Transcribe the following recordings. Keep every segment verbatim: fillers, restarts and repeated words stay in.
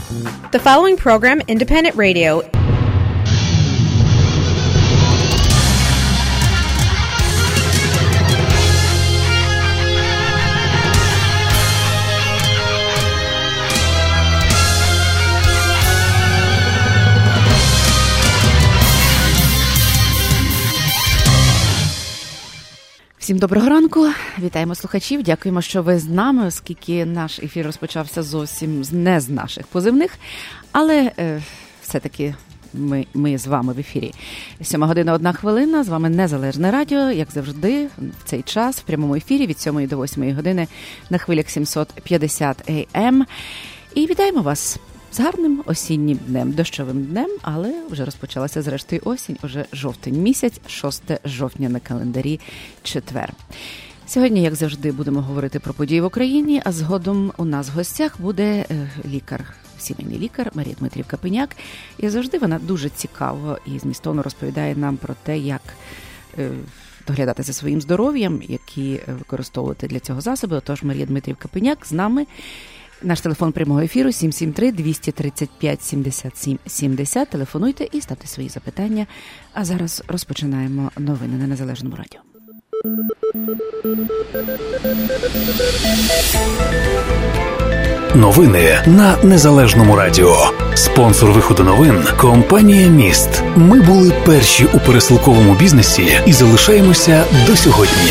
The following program, Independent Radio. Всім доброго ранку, вітаємо слухачів, дякуємо, що ви з нами, оскільки наш ефір розпочався зовсім не з наших позивних, але е, все-таки ми, ми з вами в ефірі. Сьома година, одна хвилина, з вами Незалежне радіо, як завжди, в цей час, в прямому ефірі від сьомої до восьмої години на хвилях сімсот п'ятдесят ей ем. І вітаємо вас з гарним осіннім днем, дощовим днем, але вже розпочалася зрештою осінь, уже жовтень місяць, шостого жовтня на календарі, четвер. Сьогодні, як завжди, будемо говорити про події в Україні, а згодом у нас в гостях буде лікар, сімейний лікар Марія Дмитрівна Пеняк. І завжди вона дуже цікаво і змістовно розповідає нам про те, як доглядати за своїм здоров'ям, які використовувати для цього засоби. Отож, Марія Дмитрівна Пеняк з нами. Наш телефон прямого ефіру сім сім три двісті тридцять п'ять сімдесят сім сімдесят. Телефонуйте і ставте свої запитання. А зараз розпочинаємо новини на Незалежному радіо. Новини на Незалежному радіо. Спонсор виходу новин – компанія «Міст». Ми були перші у пересилковому бізнесі і залишаємося до сьогодні.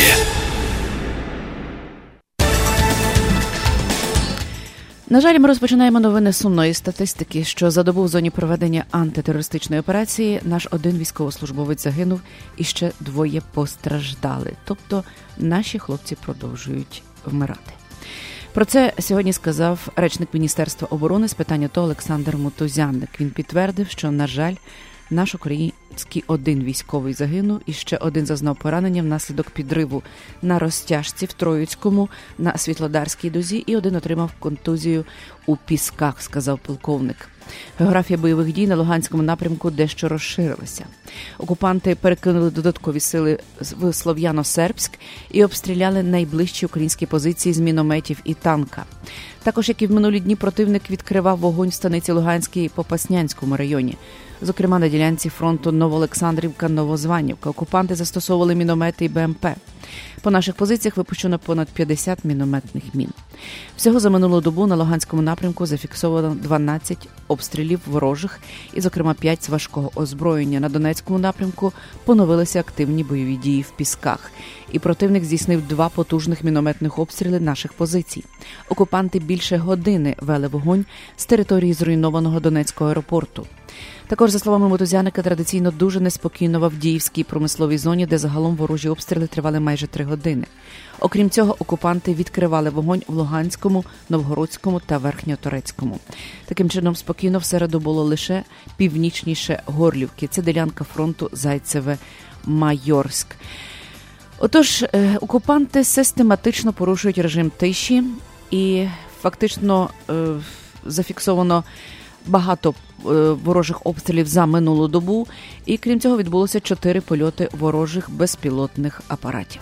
На жаль, ми розпочинаємо новини сумної статистики, що за добу в зоні проведення антитерористичної операції наш один військовослужбовець загинув і ще двоє постраждали. Тобто наші хлопці продовжують вмирати. Про це сьогодні сказав речник Міністерства оборони з питань АТО Олександр Мутузяник. Він підтвердив, що, на жаль, наш український один військовий загинув і ще один зазнав поранення внаслідок підриву на розтяжці в Троїцькому на Світлодарській дузі і один отримав контузію у Пісках, сказав полковник. Географія бойових дій на Луганському напрямку дещо розширилася. Окупанти перекинули додаткові сили в Слов'яно-Сербськ і обстріляли найближчі українські позиції з мінометів і танка. Також, як і в минулі дні, противник відкривав вогонь в станиці Луганській Попаснянському районі. Зокрема, на ділянці фронту Новоолександрівка-Новозванівка окупанти застосовували міномети і Бе Ем Пе. По наших позиціях випущено понад п'ятдесят мінометних мін. Всього за минулу добу на Луганському напрямку зафіксовано дванадцять обстрілів ворожих і, зокрема, п'ять з важкого озброєння. На Донецькому напрямку поновилися активні бойові дії в Пісках. І противник здійснив два потужних мінометних обстріли наших позицій. Окупанти більше години вели вогонь з території зруйнованого Донецького аеропорту. Також, за словами Мутузяника, традиційно дуже неспокійно в Авдіївській промисловій зоні, де загалом ворожі обстріли тривали майже три години. Окрім цього, окупанти відкривали вогонь в Луганському, Новгородському та Верхньоторецькому. Таким чином, спокійно в середу було лише північніше Горлівки. Це ділянка фронту Зайцеве-Майорськ. Отож, окупанти систематично порушують режим тиші і фактично е, зафіксовано багато ворожих обстрілів за минулу добу, і крім цього відбулося чотири польоти ворожих безпілотних апаратів.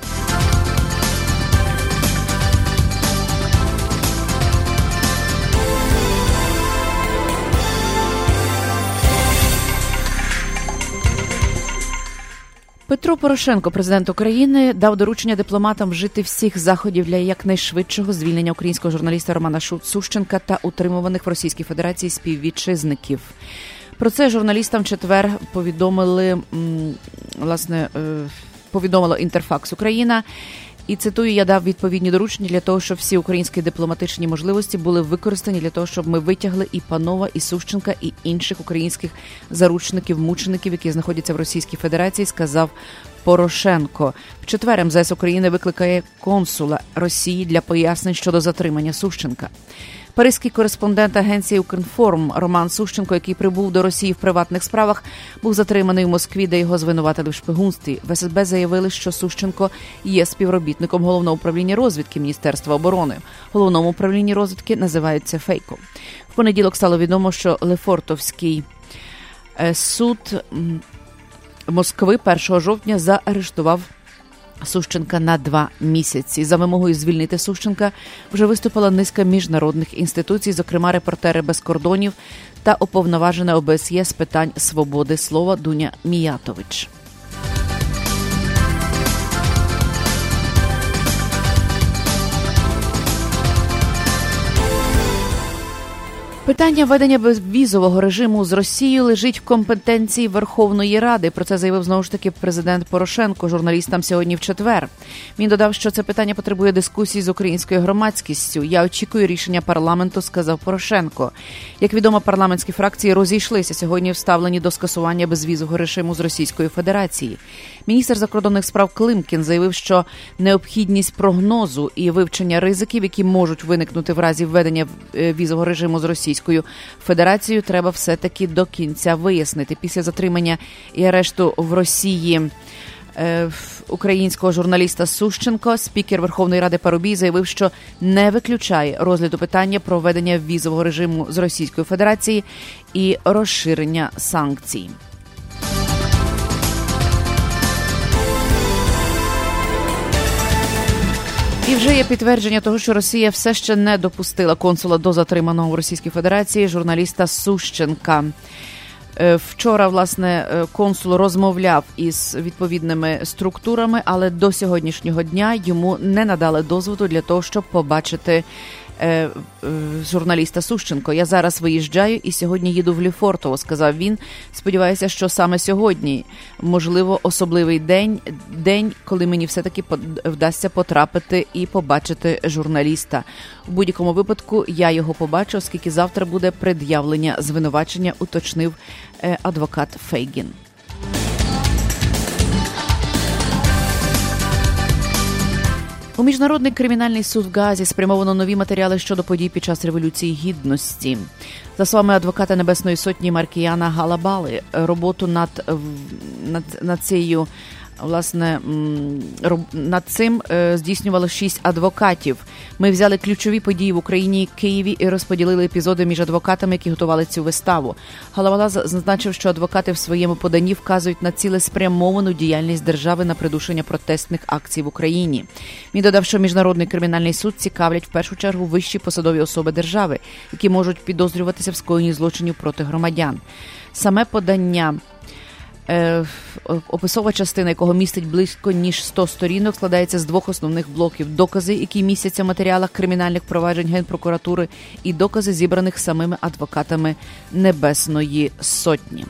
Петро Порошенко, президент України, дав доручення дипломатам вжити всіх заходів для якнайшвидшого звільнення українського журналіста Романа Сущенка та утримуваних в Російській Федерації співвітчизників. Про це журналістам в четвер повідомили, власне, повідомило Інтерфакс Україна. І, цитую, я дав відповідні доручення для того, щоб всі українські дипломатичні можливості були використані для того, щоб ми витягли і Панова, і Сущенка, і інших українських заручників, мучеників, які знаходяться в Російській Федерації, сказав Порошенко. В четвер ем зе ес України викликає консула Росії для пояснень щодо затримання Сущенка. Паризький кореспондент агенції «Укрінформ» Роман Сущенко, який прибув до Росії в приватних справах, був затриманий в Москві, де його звинуватили в шпигунстві. В ес ес бе заявили, що Сущенко є співробітником Головного управління розвідки Міністерства оборони. Головному управлінні розвідки називають це фейком. В понеділок стало відомо, що Лефортовський суд Москви першого жовтня заарештував Сущенка на два місяці. За вимогою звільнити Сущенка вже виступила низка міжнародних інституцій, зокрема «Репортери без кордонів» та уповноважена О Б С Є з питань свободи слова Дуня Міятович. Питання введення безвізового режиму з Росією лежить в компетенції Верховної Ради. Про це заявив знову ж таки президент Порошенко журналістам сьогодні в четвер. Він додав, що це питання потребує дискусії з українською громадськістю. Я очікую рішення парламенту, сказав Порошенко. Як відомо, парламентські фракції розійшлися сьогодні в ставленні до скасування безвізового режиму з Російської Федерації. Міністр закордонних справ Климкін заявив, що необхідність прогнозу і вивчення ризиків, які можуть виникнути в разі введення візового режиму з Російською Федерацією, треба все-таки до кінця вияснити. Після затримання і арешту в Росії е, українського журналіста Сущенко, спікер Верховної Ради Парубій заявив, що не виключає розгляду питання про введення візового режиму з Російської Федерації і розширення санкцій. І вже є підтвердження того, що Росія все ще не допустила консула до затриманого в Російській Федерації журналіста Сущенка. Вчора, власне, консул розмовляв із відповідними структурами, але до сьогоднішнього дня йому не надали дозволу для того, щоб побачити Е, е, журналіста Сущенко. Я зараз виїжджаю і сьогодні їду в Лефортово, сказав він. Сподіваюся, що саме сьогодні, можливо, особливий день, день, коли мені все-таки вдасться потрапити і побачити журналіста. У будь-якому випадку я його побачу, оскільки завтра буде пред'явлення звинувачення, уточнив е, адвокат Фейгін. У Міжнародний кримінальний суд в Гаазі спрямовано нові матеріали щодо подій під час Революції Гідності. За словами адвоката Небесної Сотні Маркіяна Галабали, роботу над, над, над цією Власне, над цим здійснювало шість адвокатів. Ми взяли ключові події в Україні і Києві і розподілили епізоди між адвокатами, які готували цю виставу. Галабала зазначив, що адвокати в своєму поданні вказують на цілеспрямовану діяльність держави на придушення протестних акцій в Україні. Він додав, що Міжнародний кримінальний суд цікавлять в першу чергу вищі посадові особи держави, які можуть підозрюватися в скоєнні злочинів проти громадян. Саме подання, описова частина якого містить близько ніж сто сторінок, складається з двох основних блоків: докази, які містяться в матеріалах кримінальних проваджень Генпрокуратури, і докази, зібраних самими адвокатами Небесної Сотні.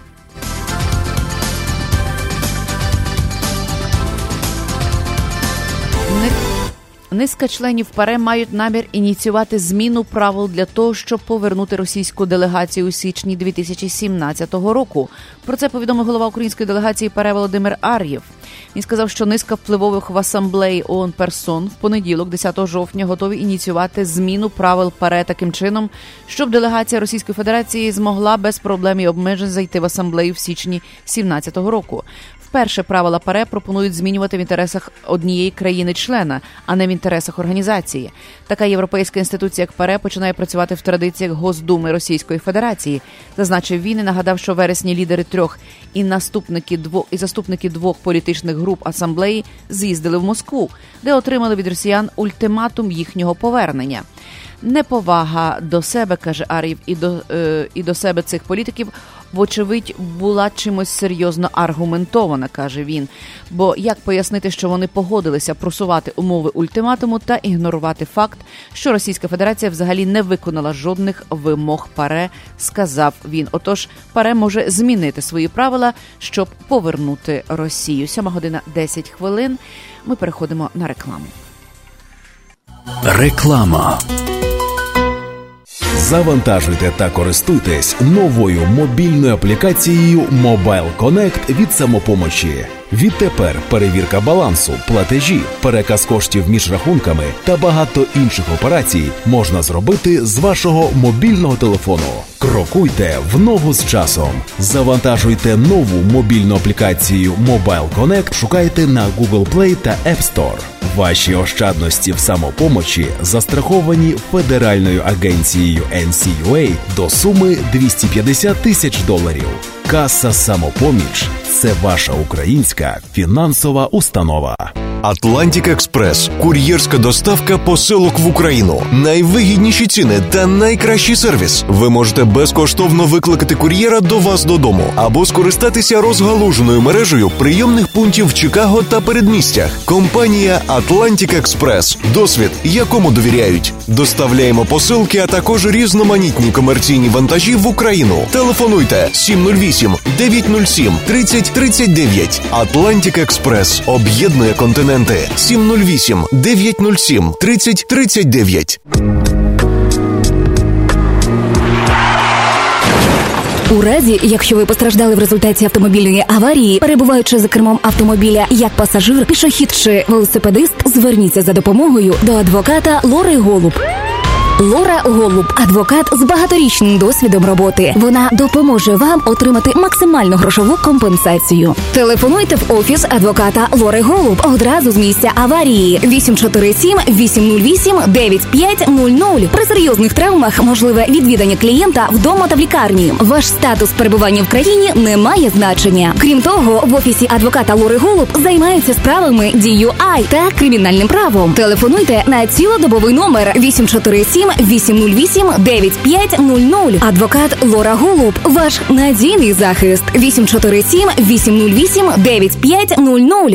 Низка членів ПАРЕ мають намір ініціювати зміну правил для того, щоб повернути російську делегацію у січні дві тисячі сімнадцятого року. Про це повідомив голова української делегації ПАРЕ Володимир Ар'єв. Він сказав, що низка впливових в асамблеї ООН персон в понеділок, десятого жовтня, готові ініціювати зміну правил ПАРЕ таким чином, щоб делегація Російської Федерації змогла без проблем і обмежень зайти в асамблею в січні сімнадцятого року. Вперше правила ПАРЕ пропонують змінювати в інтересах однієї країни-члена, а не в інтересах організації. Така європейська інституція, як ПАРЕ, починає працювати в традиціях Госдуми Російської Федерації. Зазначив він і нагадав, що в вересні лідери трьох і, наступники двох, і заступники двох політичних груп асамблеї з'їздили в Москву, де отримали від росіян ультиматум їхнього повернення. Неповага до себе, каже Ар'єв, і до, е, і до себе цих політиків, вочевидь, була чимось серйозно аргументована, каже він. Бо як пояснити, що вони погодилися просувати умови ультиматуму та ігнорувати факт, що Російська Федерація взагалі не виконала жодних вимог ПАРЕ, сказав він. Отож, ПАРЕ може змінити свої правила, щоб повернути Росію. Сьома година десять хвилин. Ми переходимо на рекламу. Реклама. Завантажуйте та користуйтесь новою мобільною аплікацією Mobile Connect від «Самопомочі». Відтепер перевірка балансу, платежі, переказ коштів між рахунками та багато інших операцій можна зробити з вашого мобільного телефону. Крокуйте в ногу з часом. Завантажуйте нову мобільну аплікацію Mobile Connect, шукайте на Google Play та App Store. Ваші ощадності в «Самопомочі» застраховані Федеральною агенцією ен сі ю ей до суми двісті п'ятдесят тисяч доларів. Каса «Самопоміч» – це ваша українська фінансова установа. Атлантик Експрес – кур'єрська доставка посилок в Україну. Найвигідніші ціни та найкращий сервіс. Ви можете безкоштовно викликати кур'єра до вас додому або скористатися розгалуженою мережею прийомних пунктів в Чикаго та передмістях. Компанія Атлантик Експрес. Досвід, якому довіряють. Доставляємо посилки, а також різноманітні комерційні вантажі в Україну. Телефонуйте сім нуль вісім дев'ять нуль сім тридцять тридцять дев'ять. Атлантик Експрес об'єднує континенти. сім нуль вісім дев'ять нуль сім тридцять тридцять дев'ять. У разі, якщо ви постраждали в результаті автомобільної аварії, перебуваючи за кермом автомобіля як пасажир, пішохід чи велосипедист, зверніться за допомогою до адвоката Лори Голуб. Лора Голуб – адвокат з багаторічним досвідом роботи. Вона допоможе вам отримати максимальну грошову компенсацію. Телефонуйте в офіс адвоката Лори Голуб одразу з місця аварії. вісім чотири сім вісім нуль вісім дев'ять п'ять нуль нуль. При серйозних травмах можливе відвідання клієнта вдома та в лікарні. Ваш статус перебування в країні не має значення. Крім того, в офісі адвоката Лори Голуб займаються справами ді ю ай та кримінальним правом. Телефонуйте на цілодобовий номер вісім чотири сім вісім нуль вісім дев'ять п'ять нуль нуль. Адвокат Лора Голуб – ваш надійний захист. вісім чотири сім вісім нуль вісім дев'ять п'ять нуль нуль.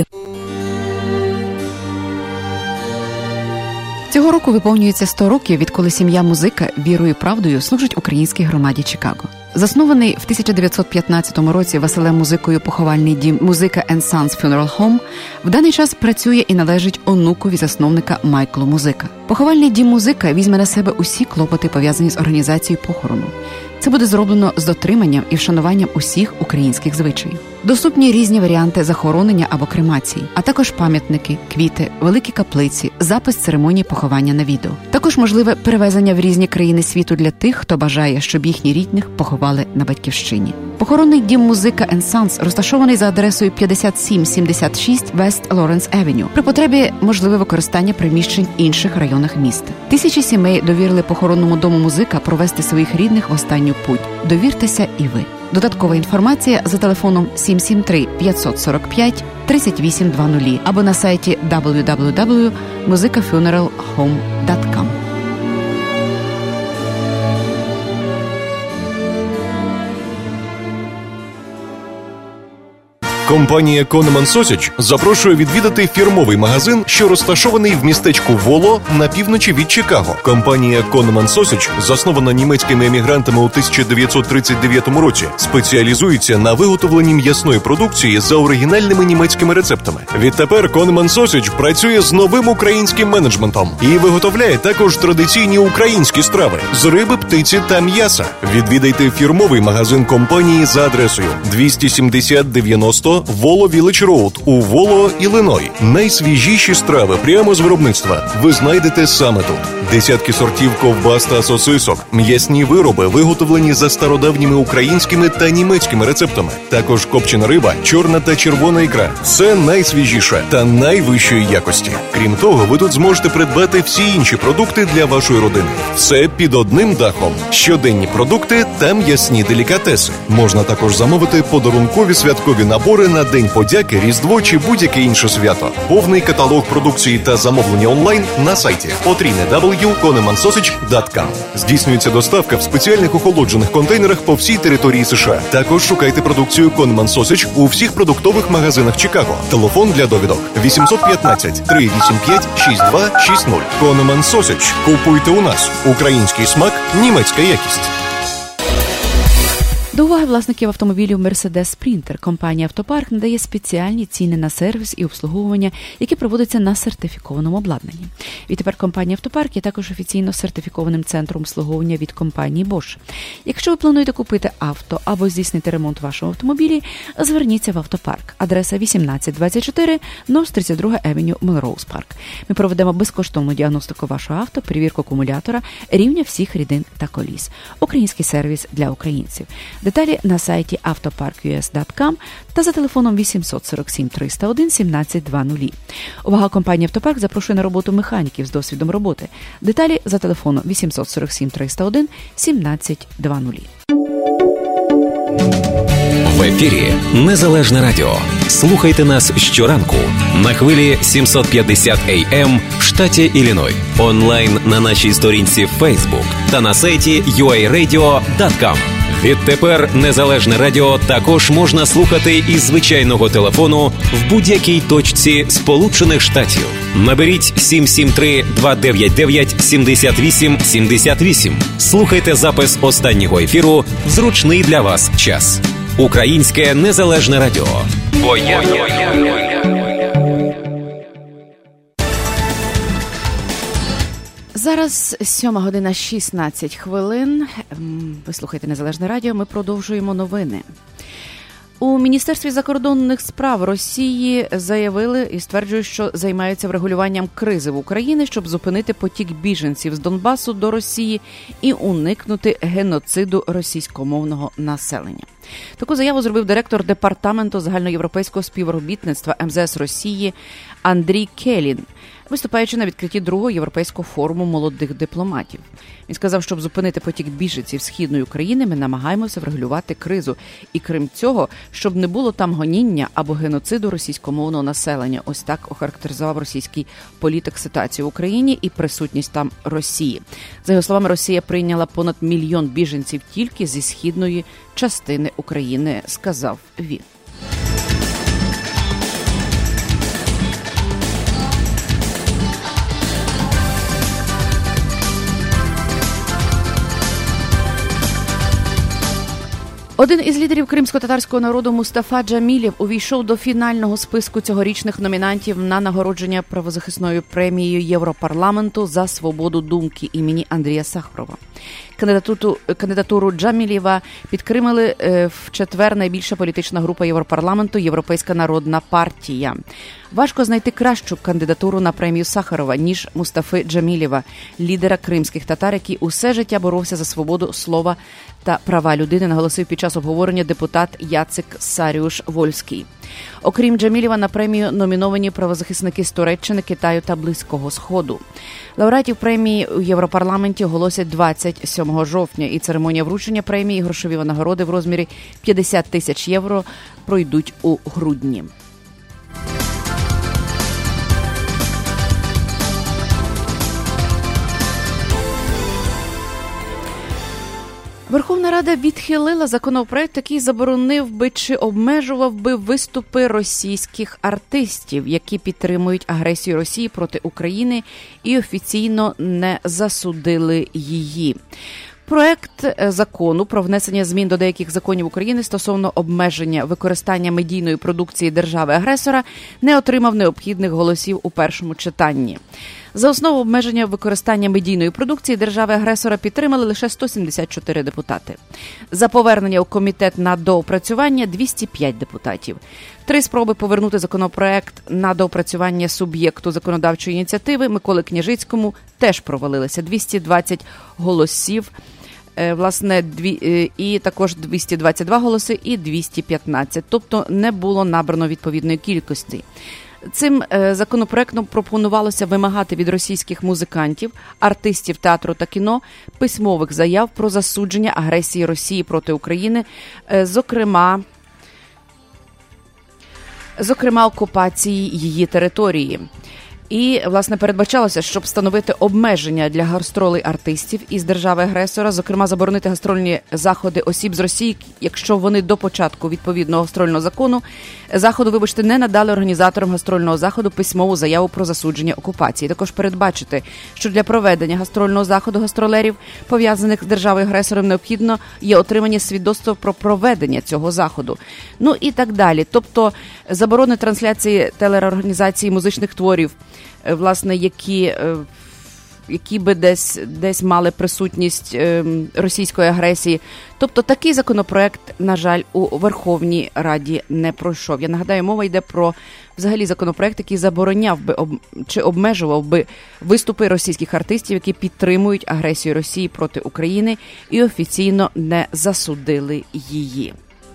Цього року виповнюється сто років, відколи сім'я Музика вірою і правдою служить українській громаді Чикаго. Заснований в тисяча дев'ятсот п'ятнадцятому році Василем Музикою поховальний дім Музика енд Sons Funeral Home в даний час працює і належить онукові засновника Майклу Музика. Поховальний дім Музика візьме на себе усі клопоти, пов'язані з організацією похорону. Це буде зроблено з дотриманням і вшануванням усіх українських звичаїв. Доступні різні варіанти захоронення або кремації, а також пам'ятники, квіти, великі каплиці, запис церемонії поховання на відео. Також можливе перевезення в різні країни світу для тих, хто бажає, щоб їхні рідних поховали на батьківщині. Похоронний дім Музика енд Sons розташований за адресою п'ятдесят сім сімдесят шість West Lawrence Avenue. При потребі можливе використання приміщень в інших районах міста. Тисячі сімей довірили похоронному дому Музика провести своїх рідних в останню путь. Довіртеся і ви. Додаткова інформація за телефоном сім сім три п'ять сорок п'ять тридцять вісім двадцять або на сайті дабл ю дабл ю дабл ю крапка музика фюнерал хоум крапка ком. Компанія Конеман Сосідж запрошує відвідати фірмовий магазин, що розташований в містечку Воло на півночі від Чикаго. Компанія Конеман Сосідж, заснована німецькими емігрантами у тисяча дев'ятсот тридцять дев'ятому році, спеціалізується на виготовленні м'ясної продукції за оригінальними німецькими рецептами. Відтепер Конеман Сосідж працює з новим українським менеджментом і виготовляє також традиційні українські страви з риби, птиці та м'яса. Відвідайте фірмовий магазин компанії за адресою двісті сімдесят дев'яносто Воло Вілледж Роуд у Воло, Іллиной. Найсвіжіші страви прямо з виробництва ви знайдете саме тут. Десятки сортів ковбас та сосисок, м'ясні вироби, виготовлені за стародавніми українськими та німецькими рецептами. Також копчена риба, чорна та червона ікра. Все найсвіжіше та найвищої якості. Крім того, ви тут зможете придбати всі інші продукти для вашої родини. Все під одним дахом. Щоденні продукти та м'ясні делікатеси. Можна також замовити подарункові святкові набори на День подяки, Різдво чи будь-яке інше свято. Повний каталог продукції та замовлення онлайн на сайті дабл ю дабл ю дабл ю крапка конеман сосідж крапка ком. Здійснюється доставка в спеціальних охолоджених контейнерах по всій території США. Також шукайте продукцію Конеман Сосідж у всіх продуктових магазинах Чикаго. Телефон для довідок вісімсот п'ятнадцять три вісім п'ять шість два шість нуль. Конеман Сосідж. Купуйте у нас. Український смак, німецька якість. До уваги власників автомобілів Mercedes Sprinter компанія «Автопарк» надає спеціальні ціни на сервіс і обслуговування, які проводяться на сертифікованому обладнанні. Відтепер компанія «Автопарк» є також офіційно сертифікованим центром обслуговування від компанії Bosch. Якщо ви плануєте купити авто або здійснити ремонт вашого автомобілі, зверніться в «Автопарк». Адреса вісімнадцять двадцять чотири North тридцять друга Avenue, Melrose Park. Ми проведемо безкоштовну діагностику вашого авто, перевірку акумулятора, рівня всіх рідин та коліс. Український сервіс для українців. Деталі на сайті автопарк ю ес крапка ком та за телефоном вісімсот сорок сім триста один сімнадцять двадцять. Увага, компанія «Автопарк» запрошує на роботу механіків з досвідом роботи. Деталі за телефоном вісімсот сорок сім триста один сімнадцять двадцять. В ефірі Незалежне Радіо. Слухайте нас щоранку на хвилі сімсот п'ятдесят ей ем в штаті Ілліной, онлайн на нашій сторінці Facebook та на сайті ю ей радіо крапка ком. Відтепер Незалежне Радіо також можна слухати із звичайного телефону в будь-якій точці Сполучених Штатів. Наберіть сім сім три два дев'ять дев'ять сімдесят вісім сімдесят вісім. Слухайте запис останнього ефіру в зручний для вас час. Українське Незалежне Радіо. Бо я... Зараз сьома година шістнадцять хвилин. Ви слухаєте Незалежне Радіо, ми продовжуємо новини. У Міністерстві закордонних справ Росії заявили і стверджують, що займаються врегулюванням кризи в Україні, щоб зупинити потік біженців з Донбасу до Росії і уникнути геноциду російськомовного населення. Таку заяву зробив директор Департаменту загальноєвропейського співробітництва ем зе ес Росії Андрій Келін, виступаючи на відкритті другого європейського форуму молодих дипломатів. Він сказав, щоб зупинити потік біженців Східної України, ми намагаємося врегулювати кризу. І крім цього, щоб не було там гоніння або геноциду російськомовного населення. Ось так охарактеризував російський політик ситуацію в Україні і присутність там Росії. За його словами, Росія прийняла понад мільйон біженців тільки зі східної частини України, сказав він. Один із лідерів кримсько-татарського народу Мустафа Джамілєв увійшов до фінального списку цьогорічних номінантів на нагородження правозахисною премією Європарламенту за свободу думки імені Андрія Сахарова. Кандидатуру, кандидатуру Джамілєва підтримали е, в четвер найбільша політична група Європарламенту «Європейська народна партія». Важко знайти кращу кандидатуру на премію Сахарова, ніж Мустафи Джамілєва, лідера кримських татар, який усе життя боровся за свободу слова та права людини, наголосив під час обговорення депутат Яцек Саріуш-Вольський. Окрім Джамілєва, на премію номіновані правозахисники з Туреччини, Китаю та Близького Сходу. Лауреатів премії у Європарламенті оголосять двадцять сьомого жовтня, і церемонія вручення премії і грошові нагороди в розмірі п'ятдесят тисяч євро пройдуть у грудні. Верховна Рада відхилила законопроект, який заборонив би чи обмежував би виступи російських артистів, які підтримують агресію Росії проти України і офіційно не засудили її. Проект закону про внесення змін до деяких законів України стосовно обмеження використання медійної продукції держави-агресора не отримав необхідних голосів у першому читанні. За основу обмеження використання медійної продукції держави-агресора підтримали лише сто сімдесят чотири депутати. За повернення у комітет на доопрацювання – двісті п'ять депутатів. Три спроби повернути законопроект на доопрацювання суб'єкту законодавчої ініціативи Миколи Княжицькому теж провалилися. двісті двадцять голосів, власне, дві, і також двісті двадцять два голоси і двісті п'ятнадцять. Тобто не було набрано відповідної кількості. Цим е, законопроектом пропонувалося вимагати від російських музикантів, артистів театру та кіно письмових заяв про засудження агресії Росії проти України, е, зокрема, зокрема окупації її території. І, власне, передбачалося, щоб встановити обмеження для гастролей артистів із держави-агресора, зокрема, заборонити гастрольні заходи осіб з Росії, якщо вони до початку відповідного гастрольного закону заходу, вибачте, не надали організаторам гастрольного заходу письмову заяву про засудження окупації. Також передбачити, що для проведення гастрольного заходу гастролерів, пов'язаних з державою-агресором, необхідно є отримання свідоцтва про проведення цього заходу. Ну і так далі. Тобто, заборони трансляції телеорганізації музичних творів, власне, які, які би десь, десь мали присутність російської агресії. Тобто такий законопроект, на жаль, у Верховній Раді не пройшов. Я нагадаю, мова йде про взагалі законопроект, який забороняв би об, чи обмежував би виступи російських артистів, які підтримують агресію Росії проти України і офіційно не засудили її.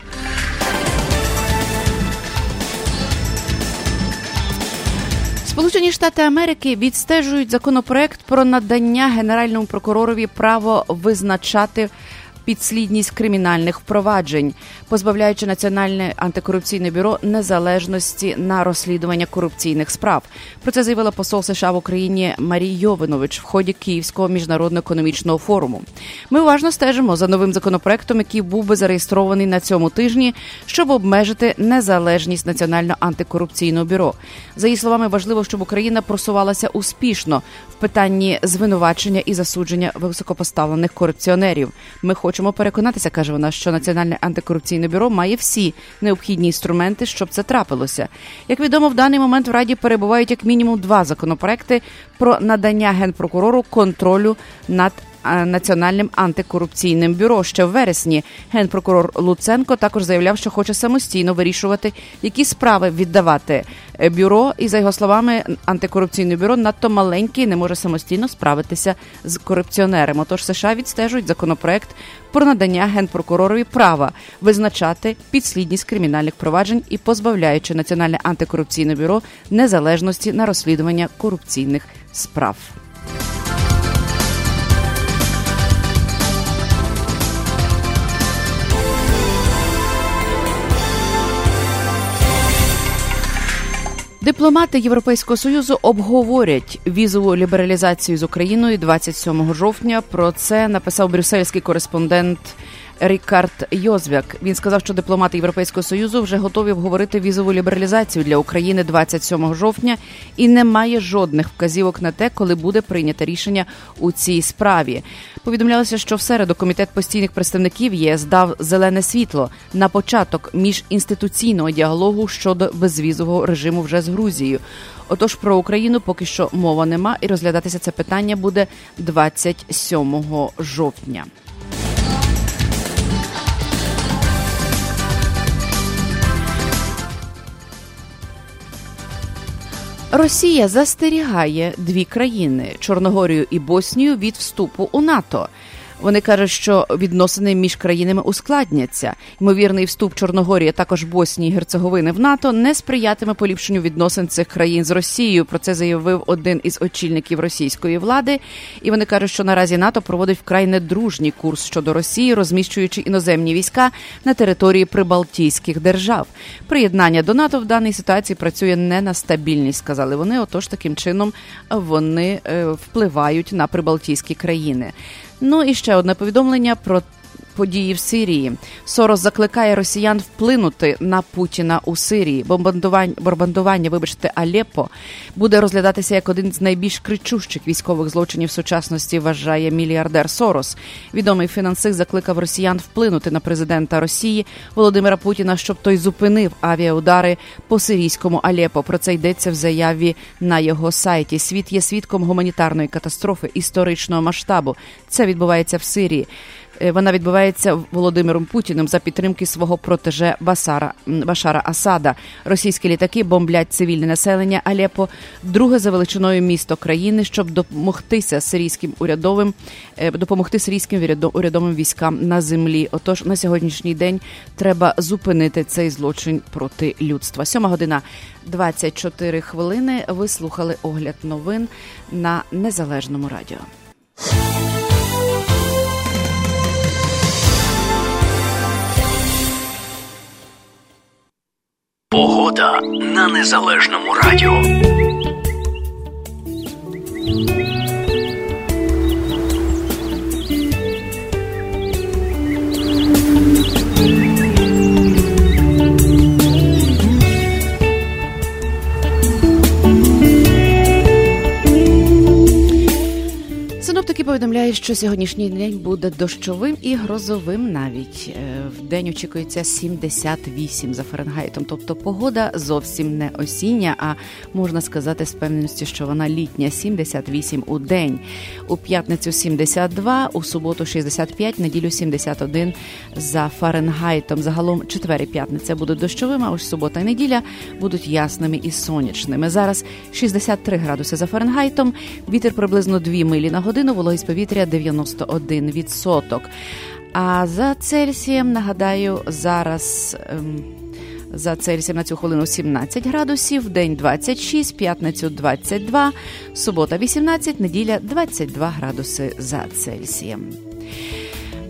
Сполучені Штати Америки відстежують законопроект про надання Генеральному прокуророві право визначати підслідність кримінальних впроваджень, позбавляючи Національне антикорупційне бюро незалежності на розслідування корупційних справ. Про це заявила посол США в Україні Марія Йовинович в ході Київського міжнародного економічного форуму. Ми уважно стежимо за новим законопроектом, який був би зареєстрований на цьому тижні, щоб обмежити незалежність Національного антикорупційного бюро. За її словами, важливо, щоб Україна просувалася успішно в питанні звинувачення і засудження високопоставлених корупціонерів. Ми хочемо переконатися, каже вона, що Національне антикорупційне бюро має всі необхідні інструменти, щоб це трапилося. Як відомо, в даний момент в Раді перебувають як мінімум два законопроекти про надання Генпрокурору контролю над Національним антикорупційним бюро. Ще в вересні генпрокурор Луценко також заявляв, що хоче самостійно вирішувати, які справи віддавати бюро. І, за його словами, антикорупційне бюро надто маленьке і не може самостійно справитися з корупціонерами. Отож, США відстежують законопроект про надання генпрокуророві права визначати підслідність кримінальних проваджень і позбавляючи Національне антикорупційне бюро незалежності на розслідування корупційних справ. Дипломати Європейського Союзу обговорять візову лібералізацію з Україною двадцять сьомого жовтня. Про це написав брюссельський кореспондент Рікард Йозвяк. Він сказав, що дипломати Європейського Союзу вже готові обговорити візову лібералізацію для України двадцять сьомого жовтня і немає жодних вказівок на те, коли буде прийнято рішення у цій справі. Повідомлялося, що в середу Комітет постійних представників ЄС дав зелене світло на початок міжінституційного діалогу щодо безвізового режиму вже з Грузією. Отож, про Україну поки що мова нема, і розглядатися це питання буде двадцять сьомого жовтня. Росія застерігає дві країни – Чорногорію і Боснію – від вступу у НАТО. Вони кажуть, що відносини між країнами ускладняться. Ймовірний вступ Чорногорії, а також Боснії і Герцеговини в НАТО не сприятиме поліпшенню відносин цих країн з Росією. Про це заявив один із очільників російської влади. І вони кажуть, що наразі НАТО проводить вкрай недружній курс щодо Росії, розміщуючи іноземні війська на території прибалтійських держав. Приєднання до НАТО в даній ситуації працює не на стабільність, сказали вони. Отож, таким чином вони е, впливають на прибалтійські країни. Ну і ще одне повідомлення про події в Сирії. Сорос закликає росіян вплинути на Путіна у Сирії. Бомбардування, бомбардування, вибачте, Алеппо буде розглядатися як один з найбільш кричущих військових злочинів сучасності, вважає мільярдер Сорос. Відомий фінансист закликав росіян вплинути на президента Росії Володимира Путіна, щоб той зупинив авіаудари по сирійському Алеппо. Про це йдеться в заяві на його сайті. Світ є свідком гуманітарної катастрофи історичного масштабу. Це відбувається в Сирії. Вона відбувається Володимиром Путіним за підтримки свого протеже Басара, Башара Асада. Російські літаки бомблять цивільне населення Алеппо, друге за величиною місто країни, щоб допомогтися сирійським урядовим, допомогти сирійським урядовим військам на землі. Отож, на сьогоднішній день треба зупинити цей злочин проти людства. Сьома година двадцять чотири хвилини. Ви слухали огляд новин на Незалежному радіо. Погода на Незалежному радіо. Синоптики повідомляють, що сьогоднішній день буде дощовим і грозовим навіть. В день очікується сімдесят вісім за Фаренгейтом, тобто погода зовсім не осіння, а можна сказати з певністю, що вона літня. сімдесят вісім у день. У п'ятницю сімдесят два, у суботу шістдесят п'ять, неділю сімдесят один за Фаренгейтом. Загалом четвер і п'ятниця будуть дощовими, а ось субота і неділя будуть ясними і сонячними. Зараз шістдесят три градуси за Фаренгейтом, вітер приблизно дві милі на годину, вологість повітря дев'яносто один відсоток. А за Цельсієм, нагадаю, зараз ем, за Цельсієм на цю хвилину сімнадцять градусів, день двадцять шість, п'ятницю двадцять два, субота вісімнадцять, неділя двадцять два градуси за Цельсієм.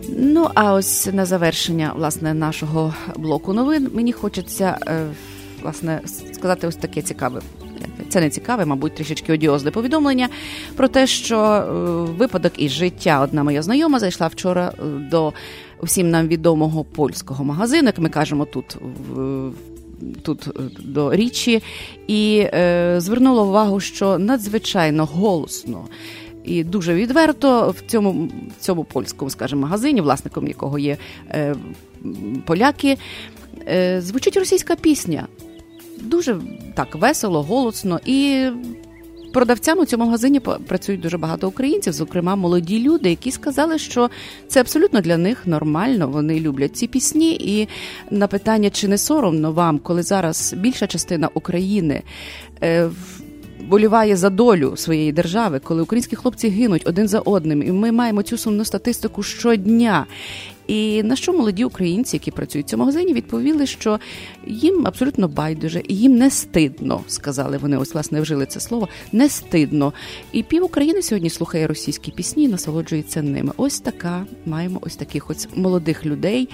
Ну, а ось на завершення, власне, нашого блоку новин мені хочеться, власне, сказати ось таке цікаве. Це не цікаве, мабуть, трішечки одіозне повідомлення про те, що випадок із життя. Одна моя знайома зайшла вчора до всім нам відомого польського магазину, як ми кажемо тут, в, тут до Річі, і е, звернула увагу, що надзвичайно голосно і дуже відверто в цьому, в цьому польському, скажімо, магазині, власником якого є е, поляки, е, звучить російська пісня. Дуже так весело, голосно, і продавцями у цьому магазині працюють дуже багато українців, зокрема молоді люди, які сказали, що це абсолютно для них нормально, вони люблять ці пісні, і на питання, чи не соромно вам, коли зараз більша частина України е, боліває за долю своєї держави, коли українські хлопці гинуть один за одним, і ми маємо цю сумну статистику щодня. І на що молоді українці, які працюють в цьому магазині, відповіли, що їм абсолютно байдуже, і їм не стидно, сказали вони, ось, власне, вжили це слово, не стидно. І пів України сьогодні слухає російські пісні і насолоджується ними. Ось така, маємо ось таких ось молодих людей.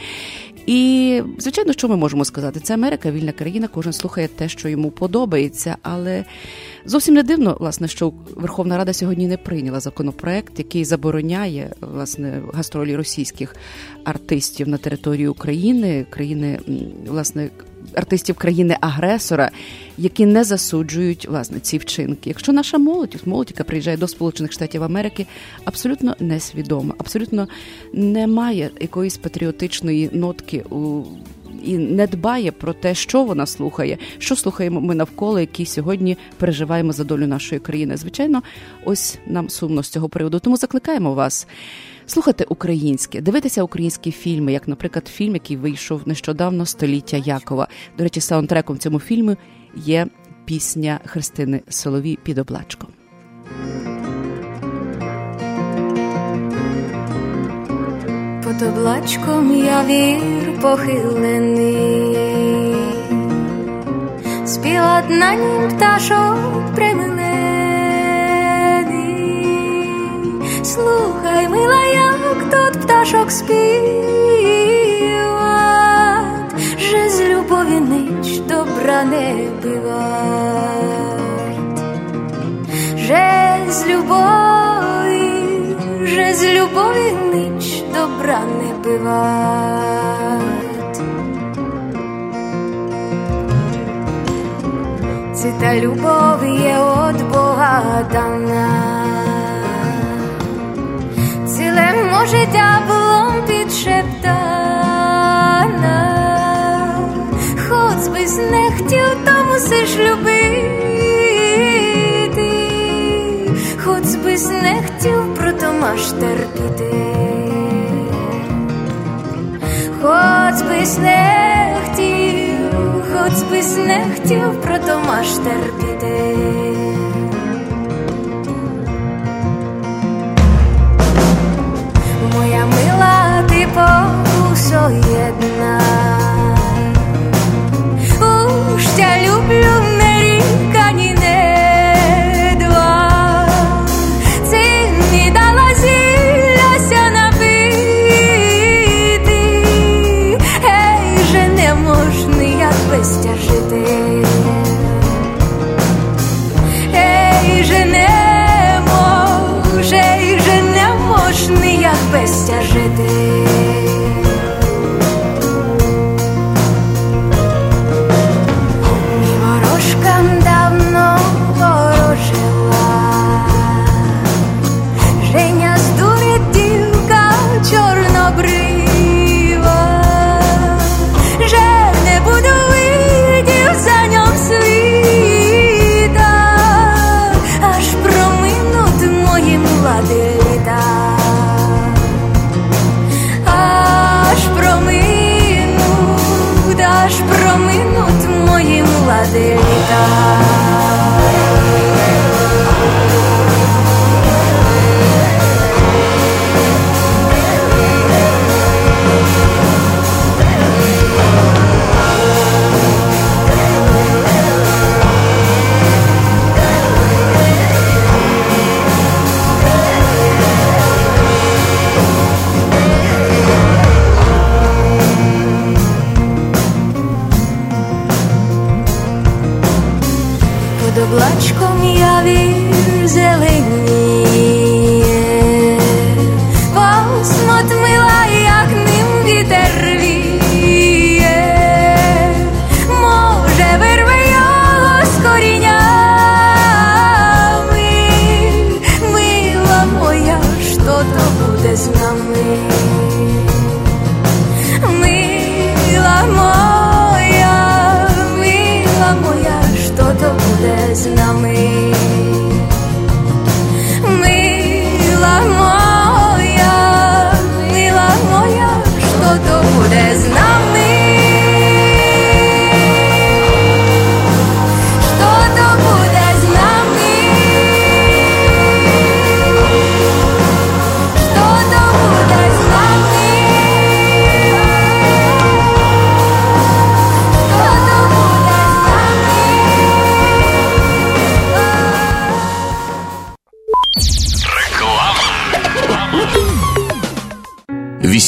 І, звичайно, що ми можемо сказати? Це Америка, вільна країна, кожен слухає те, що йому подобається, але зовсім не дивно, власне, що Верховна Рада сьогодні не прийняла законопроект, який забороняє, власне, гастролі російських артистів на території України, країни, власне, артистів країни-агресора, які не засуджують, власне, ці вчинки. Якщо наша молодь, молодь, яка приїжджає до Сполучених Штатів Америки, абсолютно несвідома, абсолютно не має якоїсь патріотичної нотки у і не дбає про те, що вона слухає, що слухаємо ми навколо, які сьогодні переживаємо за долю нашої країни. Звичайно, ось нам сумно з цього приводу. Тому закликаємо вас слухати українське, дивитися українські фільми, як, наприклад, фільм, який вийшов нещодавно, «Століття Якова». До речі, саундтреком цьому фільму є пісня Христини Соловій «Під облачком». Під облачком явір похилений, співать на нім пташок примилений. Слухай, мила, як тут пташок співать, же з любові ніч добра не бивать, же з любові, же з любові ніч добра не бивать. Це та любов є от Бога дана, цілим життя було підшептана. Хоч би не хотів, то мусиш любити, хоч би не хотів, прото маш терпіти. Хоч би не хотів, хоч би не хотів, прото маш терпіти. Моя мила, ти покусо єдна, уж тя люблю не рік, ані не два. Ти мені дала зілляся напити, ей, же не можна як без тя жити. Ей, же не може, ей, же не можна як без тя жити.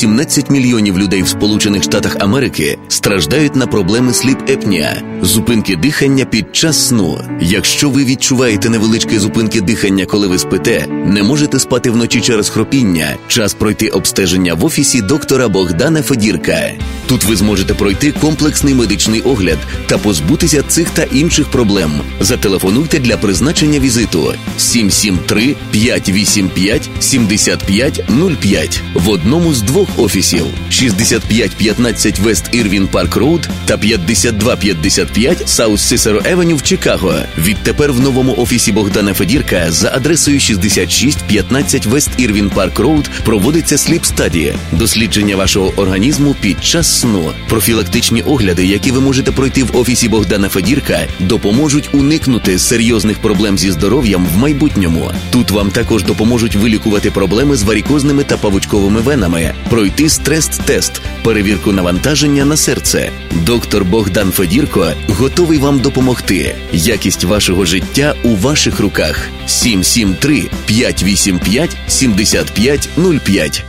сімнадцять мільйонів людей в Сполучених Штатах Америки страждають на проблеми сліп-епнія – зупинки дихання під час сну. Якщо ви відчуваєте невеличкі зупинки дихання, коли ви спите, не можете спати вночі через хропіння, час пройти обстеження в офісі доктора Богдана Федірка. Тут ви зможете пройти комплексний медичний огляд та позбутися цих та інших проблем. Зателефонуйте для призначення візиту сім сім три п'ять вісім п'ять сім п'ять нуль п'ять в одному з двох офісів шістдесят п'ять п'ятнадцять West Irving Park Road та п'ятдесят два п'ятдесят п'ять South Cicero Avenue в Чикаго. Відтепер в новому офісі Богдана Федірка за адресою шістдесят шість п'ятнадцять West Irving Park Road проводиться сліп-стадія – дослідження вашого організму під час сну. Профілактичні огляди, які ви можете пройти в офісі Богдана Федірка, допоможуть уникнути серйозних проблем зі здоров'ям в майбутньому. Тут вам також допоможуть вилікувати проблеми з варікозними та павучковими венами, пройти стрес-тест, перевірку навантаження на серце. Доктор Богдан Федірко готовий вам допомогти. Якість вашого життя у ваших руках. сім сім три п'ять вісім п'ять сім п'ять нуль п'ять.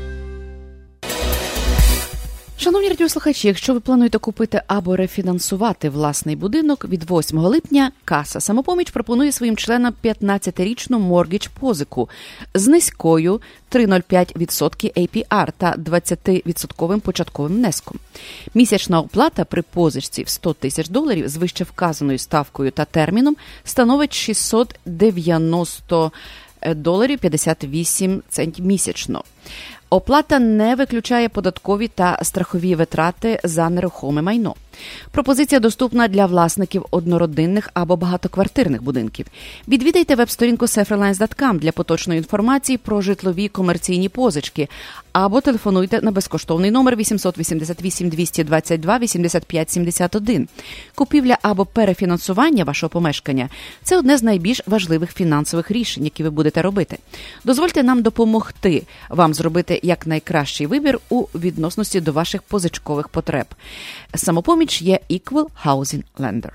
Шановні радіослухачі, якщо ви плануєте купити або рефінансувати власний будинок, від восьмого липня Каса «Самопоміч» пропонує своїм членам п'ятнадцятирічну моргідж-позику з низькою три цілих нуль п'ять відсотка ей пі ар та двадцятивідсотковим початковим внеском. Місячна оплата при позичці в сто тисяч доларів з вищевказаною ставкою та терміном становить шістсот дев'яносто доларів п'ятдесят вісім центів місячно. Оплата не виключає податкові та страхові витрати за нерухоме майно. Пропозиція доступна для власників однородинних або багатоквартирних будинків. Відвідайте веб-сторінку сеферлайнс крапка ком для поточної інформації про житлові комерційні позички або телефонуйте на безкоштовний номер вісімсот вісімдесят вісім двісті двадцять два вісімдесят п'ять сімдесят один. Купівля або перефінансування вашого помешкання – це одне з найбільш важливих фінансових рішень, які ви будете робити. Дозвольте нам допомогти вам зробити якнайкращий вибір у відносності до ваших позичкових потреб. «Самопоміч» є Equal Housing Lender.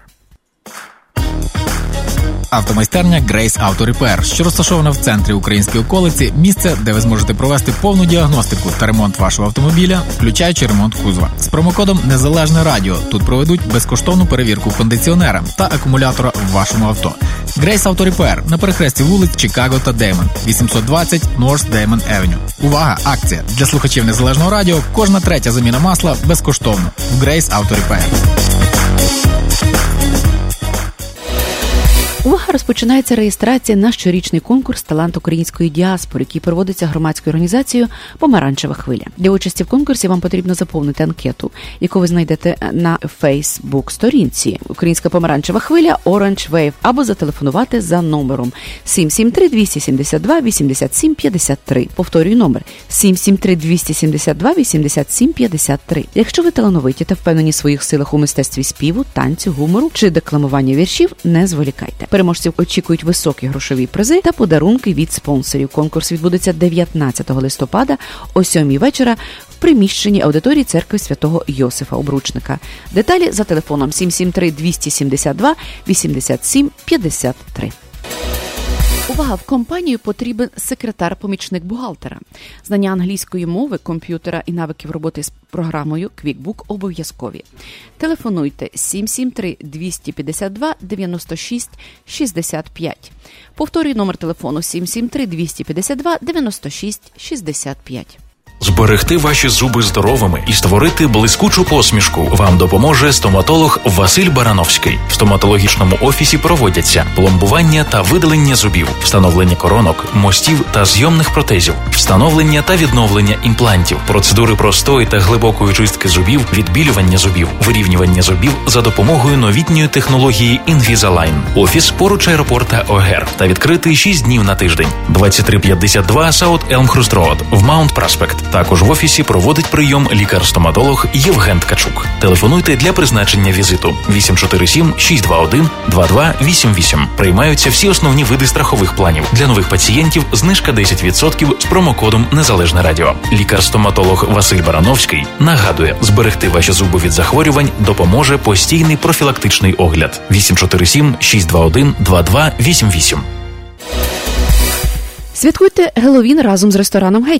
Автомайстерня Grace Auto Repair, що розташована в центрі української околиці, місце, де ви зможете провести повну діагностику та ремонт вашого автомобіля, включаючи ремонт кузова. З промокодом «Незалежне радіо» тут проведуть безкоштовну перевірку кондиціонера та акумулятора в вашому авто. Grace Auto Repair на перехресті вулиць Чикаго та Деймон, вісімсот двадцять North Деймон Avenue. Увага! Акція! Для слухачів Незалежного радіо кожна третя заміна масла безкоштовно в Grace Auto Repair. Увага! Розпочинається реєстрація на щорічний конкурс «Талант української діаспори», який проводиться громадською організацією «Помаранчева хвиля». Для участі в конкурсі вам потрібно заповнити анкету, яку ви знайдете на Фейсбук-сторінці «Українська помаранчева хвиля Orange Wave» або зателефонувати за номером сім сім три двісті сімдесят два вісімдесят сім п'ятдесят три. Повторюю номер сім сім три двісті сімдесят два вісімдесят сім п'ятдесят три. Якщо ви талановиті та впевнені в своїх силах у мистецтві співу, танцю, гумору чи декламування віршів, не зволікайте. Переможців очікують високі грошові призи та подарунки від спонсорів. Конкурс відбудеться дев'ятнадцятого листопада о сьомій вечора в приміщенні аудиторії церкви святого Йосифа Обручника. Деталі за телефоном сім сім три двісті сімдесят два вісімдесят сім п'ятдесят три. Увага! В компанію потрібен секретар-помічник бухгалтера. Знання англійської мови, комп'ютера і навиків роботи з програмою QuickBook обов'язкові. Телефонуйте сім сім три двісті п'ятдесят два дев'яносто шість шістдесят п'ять. Повторюю номер телефону сім сім три двісті п'ятдесят два дев'яносто шість шістдесят п'ять. Зберегти ваші зуби здоровими і створити блискучу посмішку вам допоможе стоматолог Василь Барановський. В стоматологічному офісі проводяться пломбування та видалення зубів, встановлення коронок, мостів та зйомних протезів, встановлення та відновлення імплантів, процедури простої та глибокої чистки зубів, відбілювання зубів, вирівнювання зубів за допомогою новітньої технології Invisalign. Офіс поруч аеропорта Огер та відкритий шість днів на тиждень. двадцять три п'ятдесят два South Elmhurst Road в Маунт Праспект. Також в офісі проводить прийом лікар-стоматолог Євген Ткачук. Телефонуйте для призначення візиту вісім чотири сім шість два один два два вісім вісім. Приймаються всі основні види страхових планів. Для нових пацієнтів знижка десять відсотків з промокодом «Незалежне радіо». Лікар-стоматолог Василь Барановський нагадує, зберегти ваші зуби від захворювань допоможе постійний профілактичний огляд. вісім чотири сім шість два один два два вісім вісім. Святкуйте Геловін разом з рестораном «Гетьман».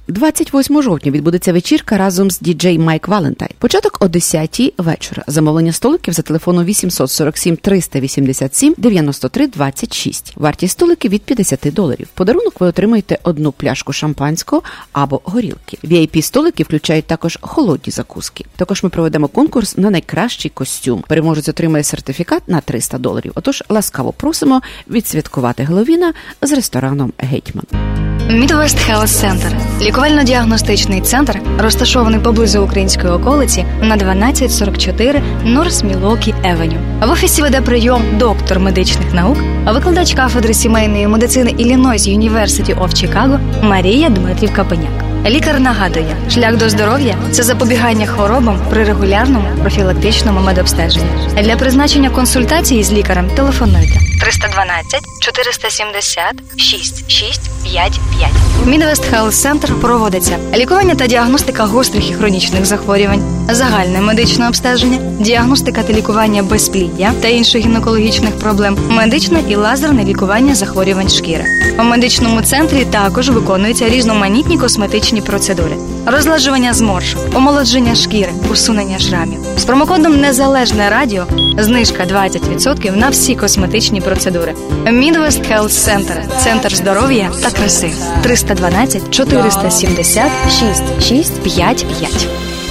двадцять восьмого жовтня відбудеться вечірка разом з діджей Майк Валентайн. Початок о десятій вечора. Замовлення столиків за телефоном вісім сорок сім триста вісімдесят сім дев'яносто три двадцять шість. Вартість столиків від п'ятдесят доларів. Подарунок ви отримаєте одну пляшку шампанського або горілки. ві ай пі-столики включають також холодні закуски. Також ми проведемо конкурс на найкращий костюм. Переможець отримає сертифікат на триста доларів. Отож, ласкаво просимо відсвяткувати Геловіна з рестораном «Гетьман». Midwest Health Center – лікувально-діагностичний центр, розташований поблизу української околиці на дванадцять сорок чотири North Milwaukee Avenue. В офісі веде прийом доктор медичних наук, викладач кафедри сімейної медицини Illinois University of Chicago Марія Дмитрів-Капеняк. Лікар нагадує, шлях до здоров'я – це запобігання хворобам при регулярному профілактичному медобстеженні. Для призначення консультації з лікарем телефонуйте триста дванадцять чотириста сімдесят шість шість п'ять п'ять. В Midwest Health Center проводиться лікування та діагностика гострих і хронічних захворювань, загальне медичне обстеження, діагностика та лікування безпліддя та інших гінекологічних проблем, медичне і лазерне лікування захворювань шкіри. У медичному центрі також виконуються різноманітні косметичні процедури. Розладжування зморшок, омолодження шкіри, усунення шрамів. З промокодом «Незалежне радіо» знижка двадцять відсотків на всі косметичні процедури. Midwest Health Center – центр здоров'я та краси. триста дванадцять чотириста сімдесят шість шість п'ять п'ять.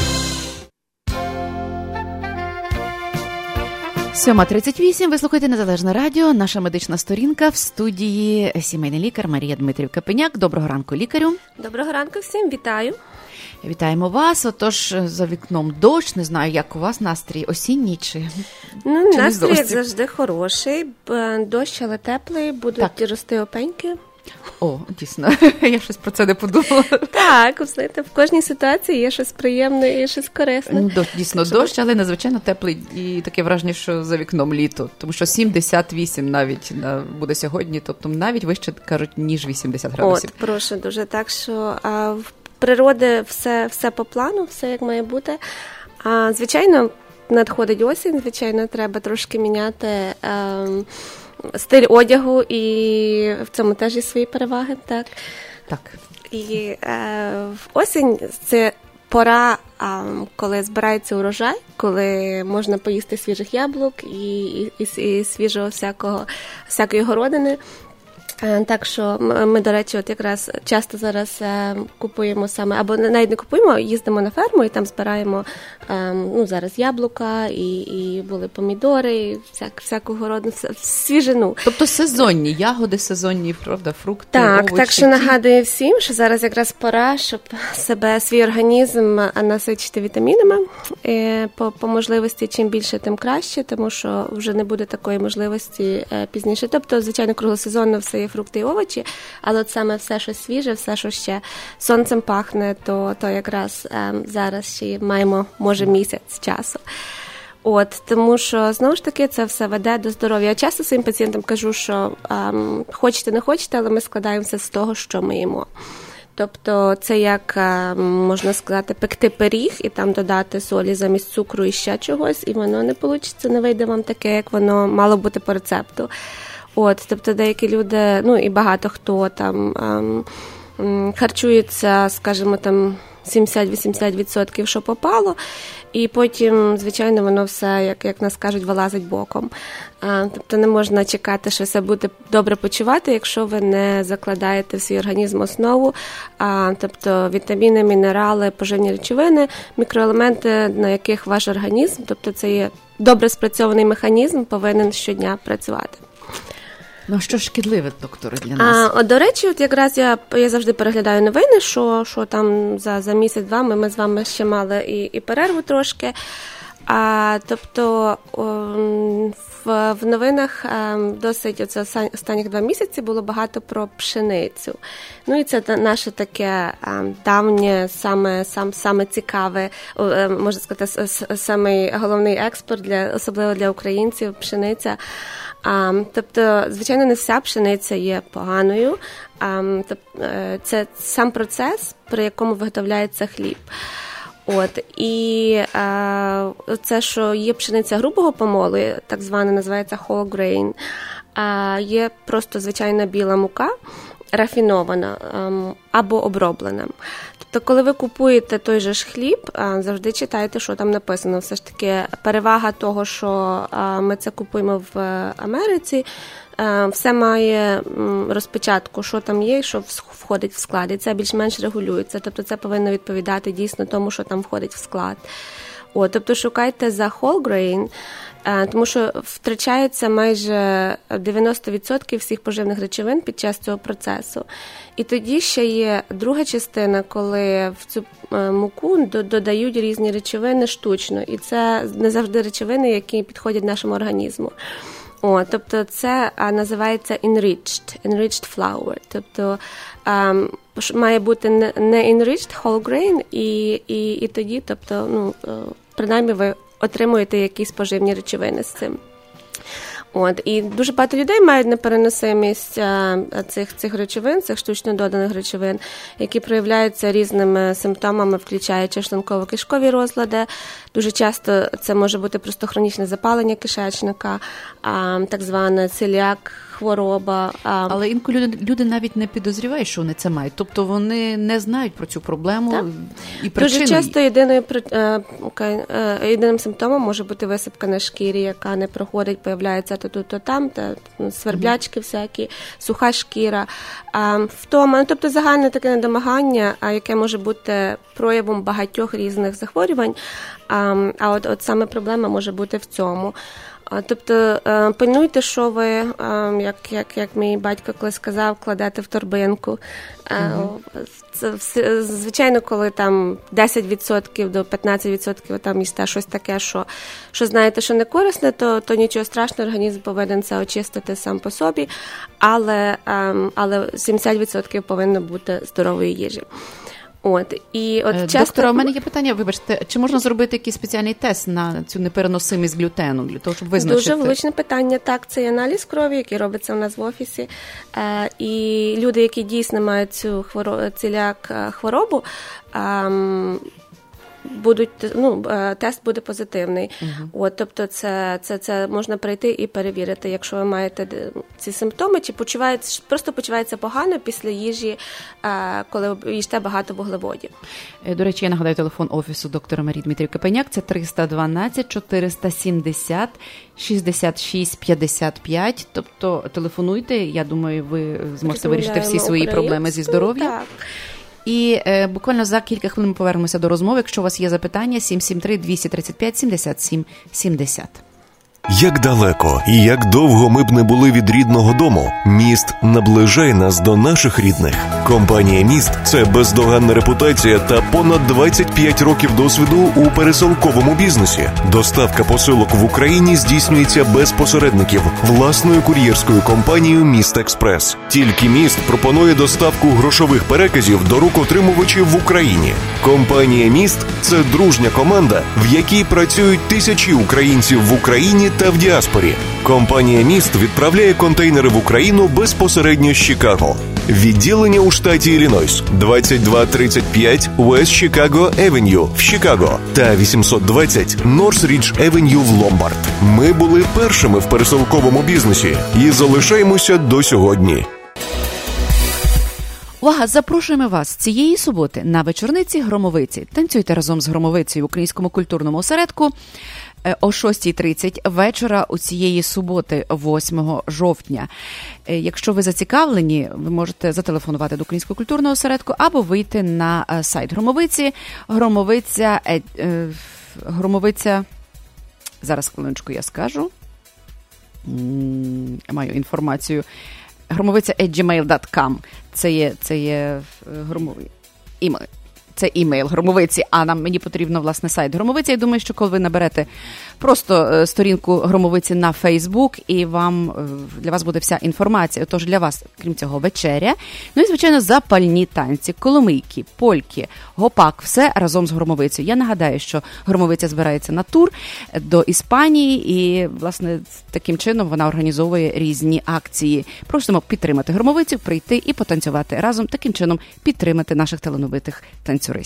сьома тридцять вісім. Ви слухаєте «Незалежне радіо». Наша медична сторінка в студії сімейний лікар Марія Дмитрів-Капеняк. Доброго ранку, лікарю. Доброго ранку всім, вітаю. Вітаємо вас. Отож, за вікном дощ, не знаю, як у вас настрій, осінній чи Ну, чи настрій, як завжди, хороший, дощ, але теплий, будуть так. рости опеньки. О, дійсно, я щось про це не подумала. Так, знаєте, в кожній ситуації є щось приємне і щось корисне. До, дійсно, Щоб... дощ, але надзвичайно теплий і таке враження, що за вікном літо. Тому що сімдесят вісім навіть буде сьогодні, тобто навіть вище, кажуть, ніж вісімдесят градусів. От, прошу дуже. Так що а, в природи все, все по плану, все як має бути. А, звичайно, надходить осінь, звичайно, треба трошки міняти а, стиль одягу, і в цьому теж є свої переваги, так? Так. І е, в осінь це пора, а, коли збирається урожай, коли можна поїсти свіжих яблук і, і, і свіжого всякого, всякої городини. Так що ми, до речі, от якраз часто зараз е, купуємо саме, або навіть не купуємо, їздимо на ферму і там збираємо е, ну, зараз яблука, і, і були помідори, і всяк, всяку городну, свіжину. Тобто сезонні ягоди, сезонні, правда, фрукти, так, овочі. Так, що нагадую всім, що зараз якраз пора, щоб себе, свій організм насичити вітамінами. Е, по, по можливості, чим більше, тим краще, тому що вже не буде такої можливості е, пізніше. Тобто, звичайно, круглосезонно все є фрукти і овочі, але от саме все, що свіже, все, що ще сонцем пахне, то, то якраз ем, зараз ще маємо, може, місяць часу. От, тому що, знову ж таки, це все веде до здоров'я. Я часто своїм пацієнтам кажу, що ем, хочете, не хочете, але ми складаємося з того, що ми їмо. Тобто це як, можна сказати, пекти пиріг і там додати солі замість цукру і ще чогось, і воно не вийде, не вийде вам таке, як воно мало бути по рецепту. От, тобто деякі люди, ну і багато хто там ем, харчується, скажімо, там сімдесят-вісімдесят відсотків, що попало, і потім, звичайно, воно все, як, як нас кажуть, вилазить боком. А, тобто не можна чекати, що все буде добре почувати, якщо ви не закладаєте в свій організм основу, а, тобто вітаміни, мінерали, поживні речовини, мікроелементи, на яких ваш організм, тобто це є добре спрацьований механізм, повинен щодня працювати. Ну, що шкідливе, доктори, для нас? А, до речі, от якраз я, я завжди переглядаю новини, що, що там за, за місяць-два ми, ми з вами ще мали і, і перерву трошки. А, тобто в, в новинах досить оце останніх два місяці було багато про пшеницю. Ну і це наше таке давнє, саме, сам, саме цікаве, можна сказати, самий головний експорт, для, особливо для українців, пшениця. А, тобто, звичайно, не вся пшениця є поганою. А, тобто, це сам процес, при якому виготовляється хліб. От, і а, це, що є пшениця грубого помолу, так звана, називається whole grain, а є просто звичайна біла мука, рафінована або оброблена. Тобто, коли ви купуєте той же ж хліб, завжди читайте, що там написано. Все ж таки, перевага того, що ми це купуємо в Америці, все має розпечатку, що там є, що входить в склад, і це більш-менш регулюється. Тобто, це повинно відповідати дійсно тому, що там входить в склад. О, тобто, шукайте за whole grain, тому що втрачається майже дев'яносто відсотків всіх поживних речовин під час цього процесу. І тоді ще є друга частина, коли в цю муку додають різні речовини штучно. І це не завжди речовини, які підходять нашому організму. О, тобто це а, називається enriched, enriched flour. Тобто а, має бути не, не enriched whole grain, і, і, і тоді, тобто, ну, принаймні ви отримуєте якісь поживні речовини з цим. От, і дуже багато людей мають непереносимість а, цих, цих речовин, цих штучно доданих речовин, які проявляються різними симптомами, включаючи шлунково-кишкові розлади. Дуже часто це може бути просто хронічне запалення кишечника, а, так звана целіак хвороба. А... Але інколи люди, люди навіть не підозрівають, що вони це мають. Тобто вони не знають про цю проблему так. і причину. Дуже часто єдиною, єдиним симптомом може бути висипка на шкірі, яка не проходить, появляється то тут, то там, та сверблячки mm-hmm. всякі, суха шкіра. А, втома, ну, тобто загальне таке недомагання, а яке може бути проявом багатьох різних захворювань. А, а от, от саме проблема може бути в цьому. Тобто пильнуйте, що ви, як, як, як мій батько колись сказав, кладете в торбинку. Mm-hmm. Це, звичайно, коли там десять відсотків до п'ятнадцять відсотків там їсте щось таке, що, що знаєте, що не корисне, то, то нічого страшного, організм повинен це очистити сам по собі, але, але сімдесят відсотків повинно бути здорової їжі. От, і от часто... Доктора, у мене є питання, вибачте, чи можна зробити якийсь спеціальний тест на цю непереносимість глютену, для того, щоб визначити? Дуже влучне питання, так, це є аналіз крові, який робиться у нас в офісі, е, і люди, які дійсно мають цю хворобу, целіак хворобу, е, будуть, ну, тест буде позитивний. Uh-huh. От, тобто це, це, це можна прийти і перевірити, якщо ви маєте ці симптоми, чи почуваєте, просто почувається погано після їжі, коли ви їсте багато вуглеводів. До речі, я нагадаю телефон офісу доктора Марії Дмитрів Капеняк, це триста дванадцять чотириста сімдесят шістдесят шість п'ятдесят п'ять, тобто телефонуйте, я думаю, ви зможете вирішити всі свої проблеми зі здоров'ям. Так. І е, буквально за кілька хвилин ми повернемося до розмови. Якщо у вас є запитання, сім сім три двісті тридцять п'ять сімдесят сім сімдесят. Як далеко і як довго ми б не були від рідного дому, міст наближає нас до наших рідних. Компанія «Міст» – це бездоганна репутація та понад двадцять п'ять років досвіду у пересилковому бізнесі. Доставка посилок в Україні здійснюється без посередників власною кур'єрською компанією «Міст Експрес». Тільки «Міст» пропонує доставку грошових переказів до рук отримувачів в Україні. Компанія «Міст» – це дружня команда, в якій працюють тисячі українців в Україні та в діаспорі. Компанія «Міст» відправляє контейнери в Україну безпосередньо з Чикаго. Відділення у штаті Іллінойс двадцять два тридцять п'ять West Chicago Avenue в Чикаго та вісімсот двадцять North Ridge Avenue в Ломбард. Ми були першими в пересилковому бізнесі і залишаємося до сьогодні. Увага, запрошуємо вас цієї суботи на вечорниці Громовиці. Танцюйте разом з Громовицею в Українському культурному осередку о шостій тридцять вечора у цієї суботи, восьмого жовтня. Якщо ви зацікавлені, ви можете зателефонувати до Українського культурного осередку або вийти на сайт Громовиці. Громовиця, е, е, Громовиця, зараз хвилиночку я скажу, М, маю інформацію, громовиця ет джімейл крапка ком. Це є, це є громовий імейл. Це імейл Громовиці, а нам мені потрібно, власне, сайт Громовиці. Я думаю, що коли ви наберете просто сторінку Громовиці на Фейсбук, і вам, для вас буде вся інформація. Тож для вас, крім цього, вечеря. Ну і, звичайно, запальні танці, коломийки, польки, гопак, все разом з Громовицею. Я нагадаю, що Громовиця збирається на тур до Іспанії, і, власне, таким чином вона організовує різні акції. Просимо підтримати Громовицю, прийти і потанцювати разом, таким чином підтримати наших талановитих танцюристів.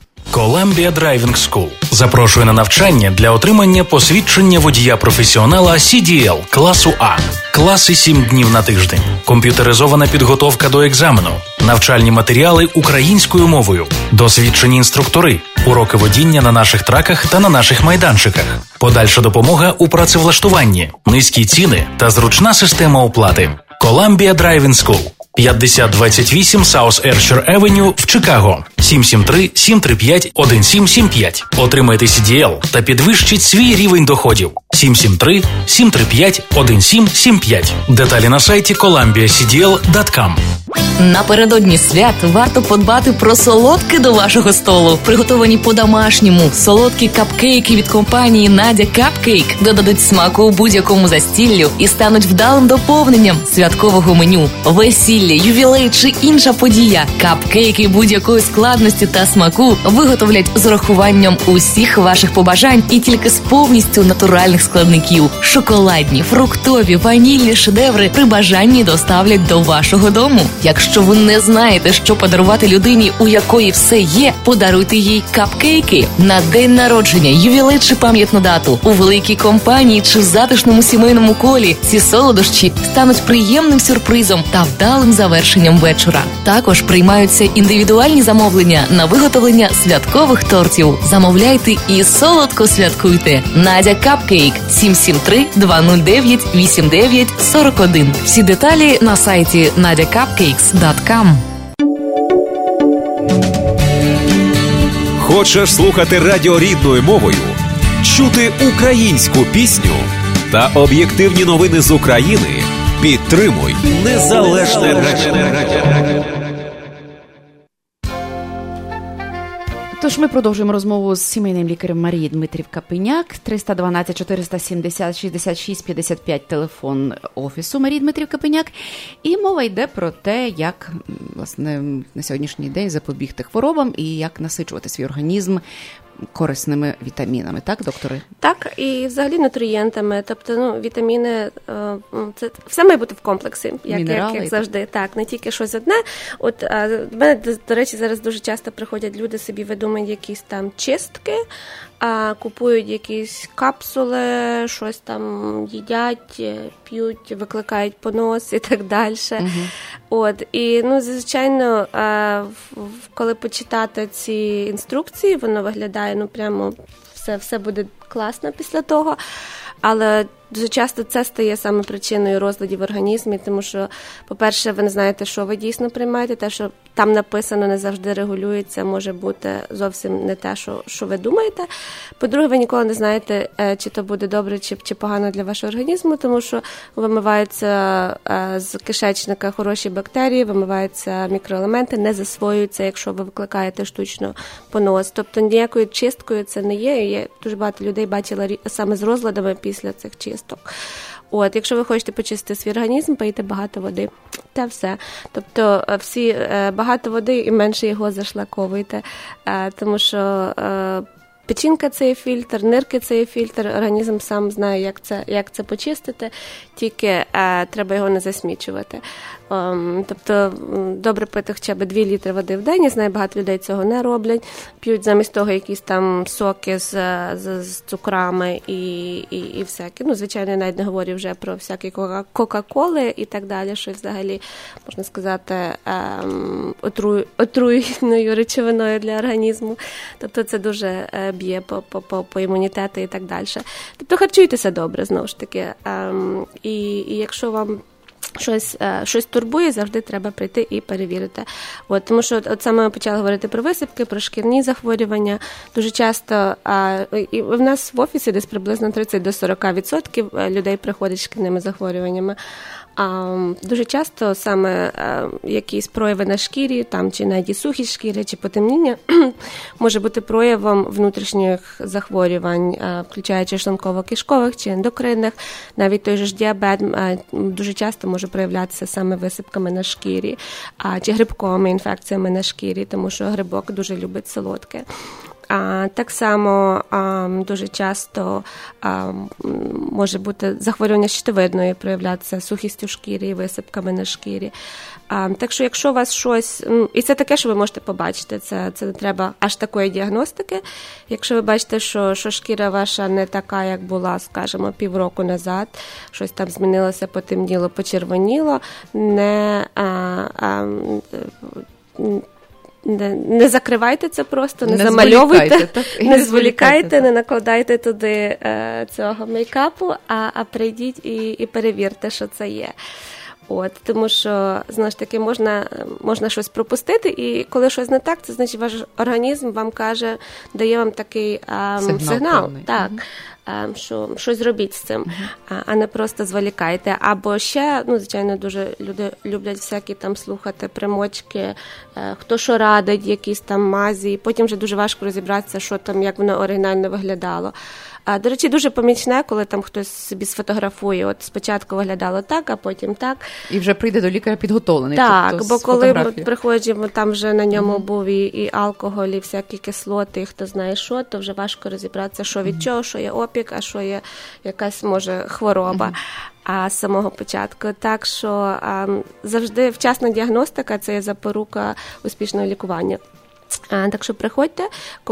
Columbia Driving School запрошує на навчання для отримання посвідчення водія-професіонала сі ді ел класу А. Класи сім днів на тиждень. Комп'ютеризована підготовка до екзамену. Навчальні матеріали українською мовою. Досвідчені інструктори. Уроки водіння на наших траках та на наших майданчиках. Подальша допомога у працевлаштуванні. Низькі ціни та зручна система оплати. Columbia Driving School. п'ятдесят двадцять вісім South Archer Avenue в Чикаго. сім сім три сім три п'ять один сім сім п'ять. Отримайте сі ді ел та підвищіть свій рівень доходів. сім сім три сім три п'ять один сім сім п'ять. Деталі на сайті columbia c d l dot com. Напередодні свят варто подбати про солодке до вашого столу. Приготовані по-домашньому солодкі капкейки від компанії Надя Капкейк додадуть смаку у будь-якому застіллю і стануть вдалим доповненням святкового меню. Весілля, ювілей чи інша подія. Капкейки будь-якої складності та смаку виготовлять з урахуванням усіх ваших побажань і тільки з повністю натуральних складників. Шоколадні, фруктові, ванільні шедеври при бажанні доставлять до вашого дому. Якщо ви не знаєте, що подарувати людині, у якої все є, подаруйте їй капкейки. На день народження, ювілей чи пам'ятну дату, у великій компанії чи в затишному сімейному колі ці солодощі стануть приємним сюрпризом та вдалим завершенням вечора. Також приймаються індивідуальні замовлення на виготовлення святкових тортів. Замовляйте і солодко святкуйте. Надя Капкейк сім сім три два нуль дев'ять вісім дев'ять сорок один. Всі деталі на сайті надя капкейкс крапка ком. Хочеш слухати радіо рідною мовою? Чути українську пісню та об'єктивні новини з України? Підтримуй Незалежне радіо. Тож ми продовжуємо розмову з сімейним лікарем Марії Дмитрів-Капиняк. триста дванадцять чотириста сімдесят шістдесят шість п'ятдесят п'ять телефон офісу Марії Дмитрів-Капиняк. І мова йде про те, як, власне, на сьогоднішній день запобігти хворобам і як насичувати свій організм корисними вітамінами, так, доктори? Так, і взагалі нутрієнтами, тобто, ну, вітаміни, це все має бути в комплексі, як, як, як завжди, так, не тільки щось одне. От, до мене, до речі, зараз дуже часто приходять люди, собі видумують якісь там чистки, а купують якісь капсули, щось там їдять, п'ють, викликають понос і так далі. Угу. От, і, ну, звичайно, коли почитати ці інструкції, воно виглядає, ну, прямо все, все буде класно після того, але дуже часто це стає саме причиною розладів в організмі, тому що, по-перше, ви не знаєте, що ви дійсно приймаєте, те, що там написано, не завжди регулюється, може бути зовсім не те, що, що ви думаєте. По-друге, ви ніколи не знаєте, чи то буде добре, чи, чи погано для вашого організму, тому що вимиваються з кишечника хороші бактерії, вимиваються мікроелементи, не засвоюються, якщо ви викликаєте штучно понос. Тобто ніякою чисткою це не є. Я дуже багато людей бачила саме з розладами після цих чисток. От, якщо ви хочете почистити свій організм, пийте багато води. Та все. Тобто всі багато води і менше його зашлаковуйте, тому що печінка – це є фільтр, нирки – це є фільтр, організм сам знає, як це, як це почистити, тільки е, треба його не засмічувати. Ем, тобто добре пити хоча б дві літри води в день, я знаю, багато людей цього не роблять, п'ють замість того якісь там соки з, з, з цукрами і, і, і всякі. Ну, звичайно, я навіть не говорю вже про всякі кока-коли і так далі, що взагалі, можна сказати, ем, отру, отруйною речовиною для організму. Тобто це дуже е, б'є по, по, по, по імунітету і так далі. Тобто харчуйтеся добре, знову ж таки. Ем, і, і якщо вам щось, щось турбує, завжди треба прийти і перевірити. От, тому що от саме ми почали говорити про висипки, про шкірні захворювання. Дуже часто, а, і в нас в офісі десь приблизно тридцять до сорок відсотків людей приходять з шкірними захворюваннями. А, дуже часто саме а, якісь прояви на шкірі, там, чи навіть сухість шкіри, чи потемніння, може бути проявом внутрішніх захворювань, а, включаючи шлунково-кишкових чи ендокринних. Навіть той же ж діабет а, дуже часто може проявлятися саме висипками на шкірі, а, чи грибковими інфекціями на шкірі, тому що грибок дуже любить солодке. А, так само а, дуже часто а, може бути захворювання щитовидної, проявлятися сухістю в шкірі і висипками на шкірі. А, так що якщо у вас щось, ну, і це таке, що ви можете побачити, це, це не треба аж такої діагностики. Якщо ви бачите, що, що шкіра ваша не така, як була, скажімо, півроку назад, щось там змінилося, потемніло, почервоніло, не... А, а, Не, не закривайте це просто, не, не замальовуйте, не зволікайте, не накладайте туди е, цього мейкапу, а, а прийдіть і, і перевірте, що це є. От, тому що, знову ж таки, можна, можна щось пропустити, і коли щось не так, це значить ваш організм вам каже, дає вам такий а, сигнал, сигнал так, а, що щось зробіть з цим, uh-huh. а, а не просто зволікайте. Або ще, ну, звичайно, дуже люди люблять всякі там слухати примочки, а, хто що радить, якісь там мазі, і потім вже дуже важко розібратися, що там, як воно оригінально виглядало. А, до речі, дуже помічне, коли там хтось собі сфотографує, от спочатку виглядало так, а потім так. І вже прийде до лікаря підготовлений. Так, тобто, бо коли ми приходимо, там вже на ньому mm-hmm. був і, і алкоголь, і всякі кислоти, і хто знає що, то вже важко розібратися, що від mm-hmm. чого, що є опік, а що є якась, може, хвороба. Mm-hmm. А з самого початку. Так що а, завжди вчасна діагностика – це є запорука успішного лікування. Так що приходьте,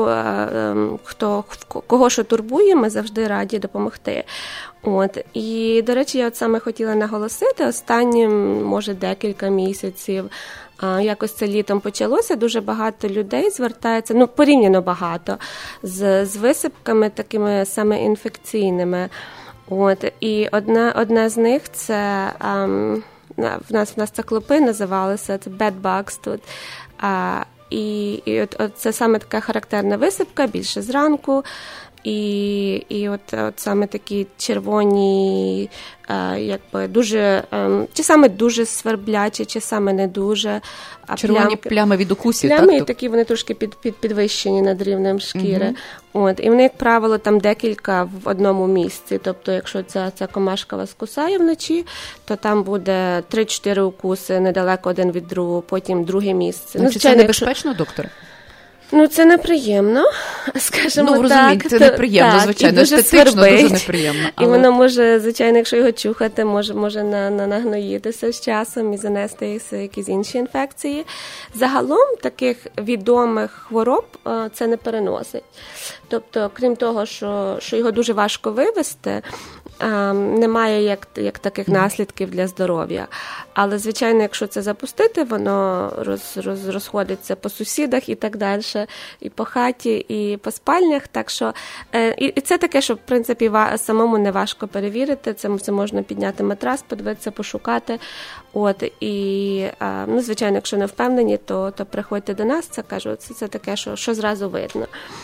хто, кого що турбує, ми завжди раді допомогти. От. І, до речі, я от саме хотіла наголосити, останнім, може, декілька місяців, якось це літом почалося, дуже багато людей звертається, ну, порівняно багато, з, з висипками такими саме інфекційними. От. І одна, одна з них – це, ам, в нас, в нас це клопи називалися, це bed bugs тут, а, І, і от, от це саме така характерна висипка, більше зранку, і, і от, от саме такі червоні, е, якби дуже, е, чи саме дуже сверблячі, чи саме не дуже. А червоні плямки, плями від укусів, плями, так? такі вони трошки під, під, підвищені над рівнем шкіри. Угу. От, і вони, як правило, там декілька в одному місці. Тобто, якщо ця, ця комашка вас кусає вночі, то там буде три-чотири укуси недалеко один від другого, потім друге місце. Ну, ну, чи це небезпечно, якщо... доктор? Ну, це неприємно, скажімо ну, так. Ну, це неприємно, так, звичайно, естетично дуже неприємно. Але... І воно може, звичайно, якщо його чухати, може, може на, на, нагноїтися з часом і занести якісь інші інфекції. Загалом таких відомих хвороб це не переносить. Тобто, крім того, що, що його дуже важко вивести, немає як, як таких наслідків для здоров'я. Але, звичайно, якщо це запустити, воно роз, роз, розходиться по сусідах і так далі, і по хаті, і по спальнях. Так що, і, і це таке, що, в принципі, самому не важко перевірити. Це, це можна підняти матрас, подивитися, пошукати. От, і, ну, звичайно, якщо не впевнені, то, то приходьте до нас. Це, кажу, це, це таке, що, що зразу видно.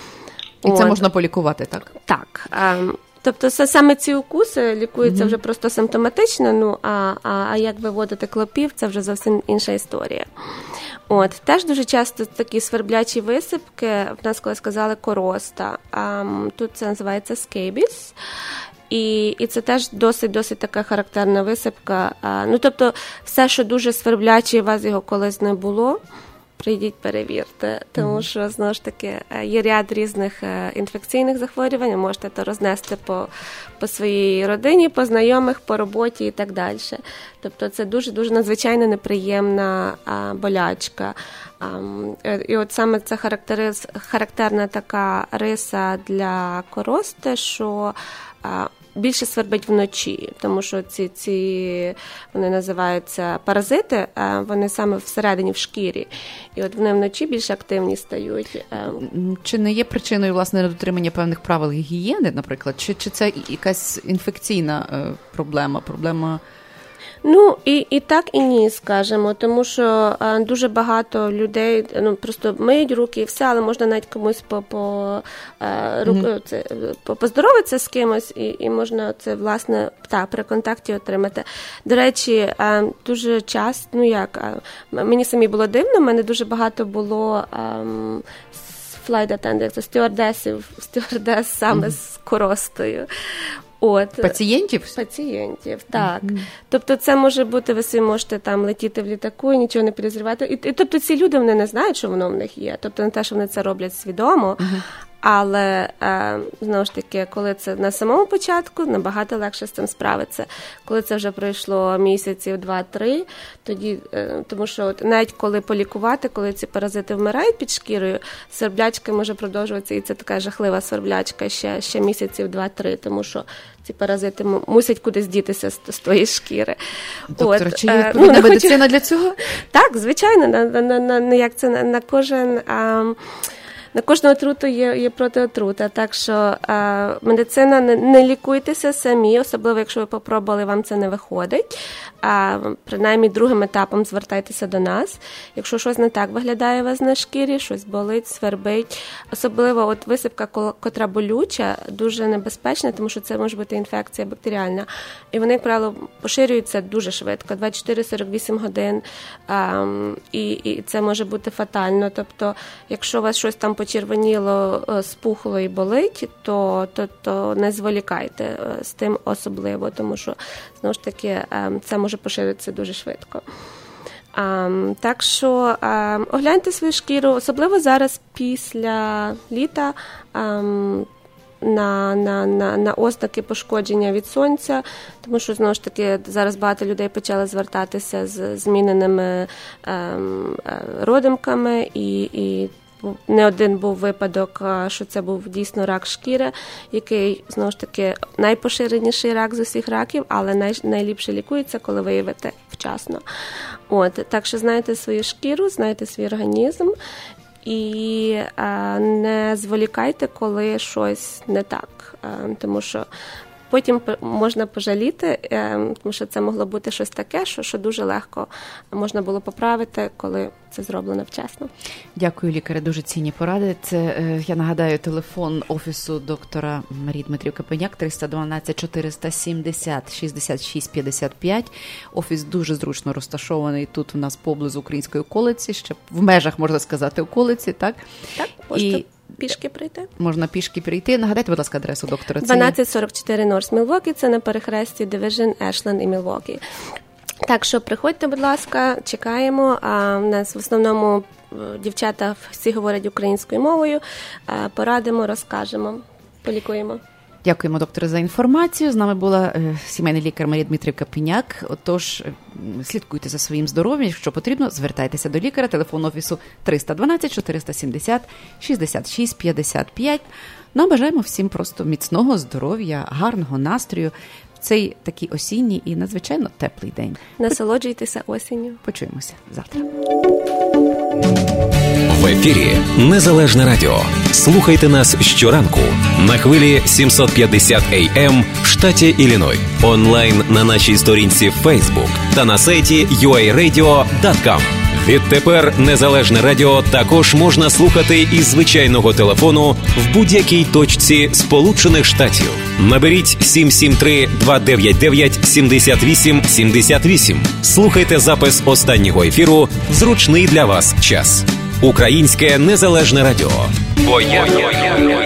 І От. Це можна полікувати, так? Так. Тобто саме ці укуси лікуються mm-hmm. вже просто симптоматично, ну, а, а, а як виводити клопів, це вже зовсім інша історія. От, теж дуже часто такі сверблячі висипки, в нас коли сказали короста, а, тут це називається скейбіс. І, і це теж досить-досить така характерна висипка. А, ну, тобто все, що дуже свербляче, у вас його колись не було, прийдіть, перевірте, тому що, знову ж таки, є ряд різних інфекційних захворювань, ви можете то рознести по, по своїй родині, по знайомих, по роботі і так далі. Тобто це дуже-дуже надзвичайно неприємна а, болячка. А, і от саме це характериз, характерна така риса для корости, що а, більше свербить вночі, тому що ці, ці вони називаються паразити, вони саме всередині в шкірі. І от вони вночі більш активні стають. Чи не є причиною, власне, недотримання певних правил гігієни, наприклад? Чи, чи це якась інфекційна проблема, проблема... Ну, і, і так, і ні, скажемо, тому що а, дуже багато людей, ну, просто миють руки і все, але можна навіть комусь по, по, а, руку, mm-hmm. це, по, поздоровитися з кимось, і, і можна це, власне, та, при контакті отримати. До речі, а, дуже часто, ну як, а, мені самі було дивно, в мене дуже багато було а, flight attendants, стюардесів, стюардес саме mm-hmm. з коростою. От. Пацієнтів? Пацієнтів, так. Mm-hmm. Тобто це може бути, ви собі можете там летіти в літаку і нічого не підозрювати. І, і тобто ці люди, вони не знають, що воно в них є. Тобто не те, що вони це роблять свідомо, mm-hmm. але, е, знову ж таки, коли це на самому початку, набагато легше з цим справитися. Коли це вже пройшло місяців два-три, тоді, е, тому що от, навіть коли полікувати, коли ці паразити вмирають під шкірою, сверблячка може продовжуватися, і це така жахлива сверблячка ще, ще місяців два-три, тому що ці паразити мусять кудись дітися з, з тої шкіри. Доктор, чи є ну, медицина хочу... для цього? Так, звичайно, на, на, на, на, як це, на, на кожен... А, На кожну отруту є, є протиотрута, так що е, медицина, не, не лікуйтеся самі, особливо якщо ви попробували, вам це не виходить. А, принаймні другим етапом звертайтеся до нас. Якщо щось не так виглядає у вас на шкірі, щось болить, свербить. Особливо от висипка, котра болюча, дуже небезпечна, тому що це може бути інфекція бактеріальна. І вони, як правило, поширюються дуже швидко, двадцять чотири - сорок вісім годин. А, і, і це може бути фатально. Тобто, якщо у вас щось там почервоніло, спухло і болить, то, то, то не зволікайте з тим особливо, тому що, знову ж таки, це може поширитися дуже швидко. Um, так що um, огляньте свою шкіру, особливо зараз після літа, um, на, на, на, на ознаки пошкодження від сонця, тому що, знову ж таки, зараз багато людей почали звертатися з зміненими um, родимками, і, і не один був випадок, що це був дійсно рак шкіри, який, знову ж таки, найпоширеніший рак з усіх раків, але най, найліпше лікується, коли виявити вчасно. От, так що знайте свою шкіру, знайте свій організм і а, не зволікайте, коли щось не так, а, тому що потім можна пожаліти, тому що це могло бути щось таке, що, що дуже легко можна було поправити, коли це зроблено вчасно. Дякую, лікаре, дуже цінні поради. Це, я нагадаю, телефон офісу доктора Марії Дмитрів-Капеняк триста дванадцять чотириста сімдесят шістдесят шість п'ятдесят п'ять. Офіс дуже зручно розташований тут у нас поблизу Української околиці, ще в межах, можна сказати, околиці, так? Так, можете І... пішки прийти. Можна пішки прийти. Нагадайте, будь ласка, адресу доктора. дванадцять сорок чотири Норс Мілвокі, це на перехресті Division, Ashland і Мілвокі. Так що приходьте, будь ласка, чекаємо. А у нас в основному дівчата всі говорять українською мовою. Порадимо, розкажемо, полікуємо. Дякуємо, докторе, за інформацію. З нами була е, сімейний лікар Марія Дмитрів-Капеняк. Отож, е, слідкуйте за своїм здоров'ям. Якщо потрібно, звертайтеся до лікаря. Телефон офісу триста дванадцять чотириста сімдесят шістдесят шість п'ятдесят п'ять. Нам бажаємо всім просто міцного здоров'я, гарного настрою в цей такий осінній і надзвичайно теплий день. Насолоджуйтеся осінню. Почуємося завтра. В ефірі Незалежне Радіо. Слухайте нас щоранку на хвилі сімсот п'ятдесят ей ем в штаті Ілліной. Онлайн на нашій сторінці Facebook та на сайті ю ей радіо крапка ком. Відтепер Незалежне Радіо також можна слухати із звичайного телефону в будь-якій точці Сполучених Штатів. Наберіть сім сім три два дев'ять дев'ять сімдесят вісім сімдесят вісім. Слухайте запис останнього ефіру в зручний для вас час. Українське Незалежне Радіо. Бо я, я, я, я.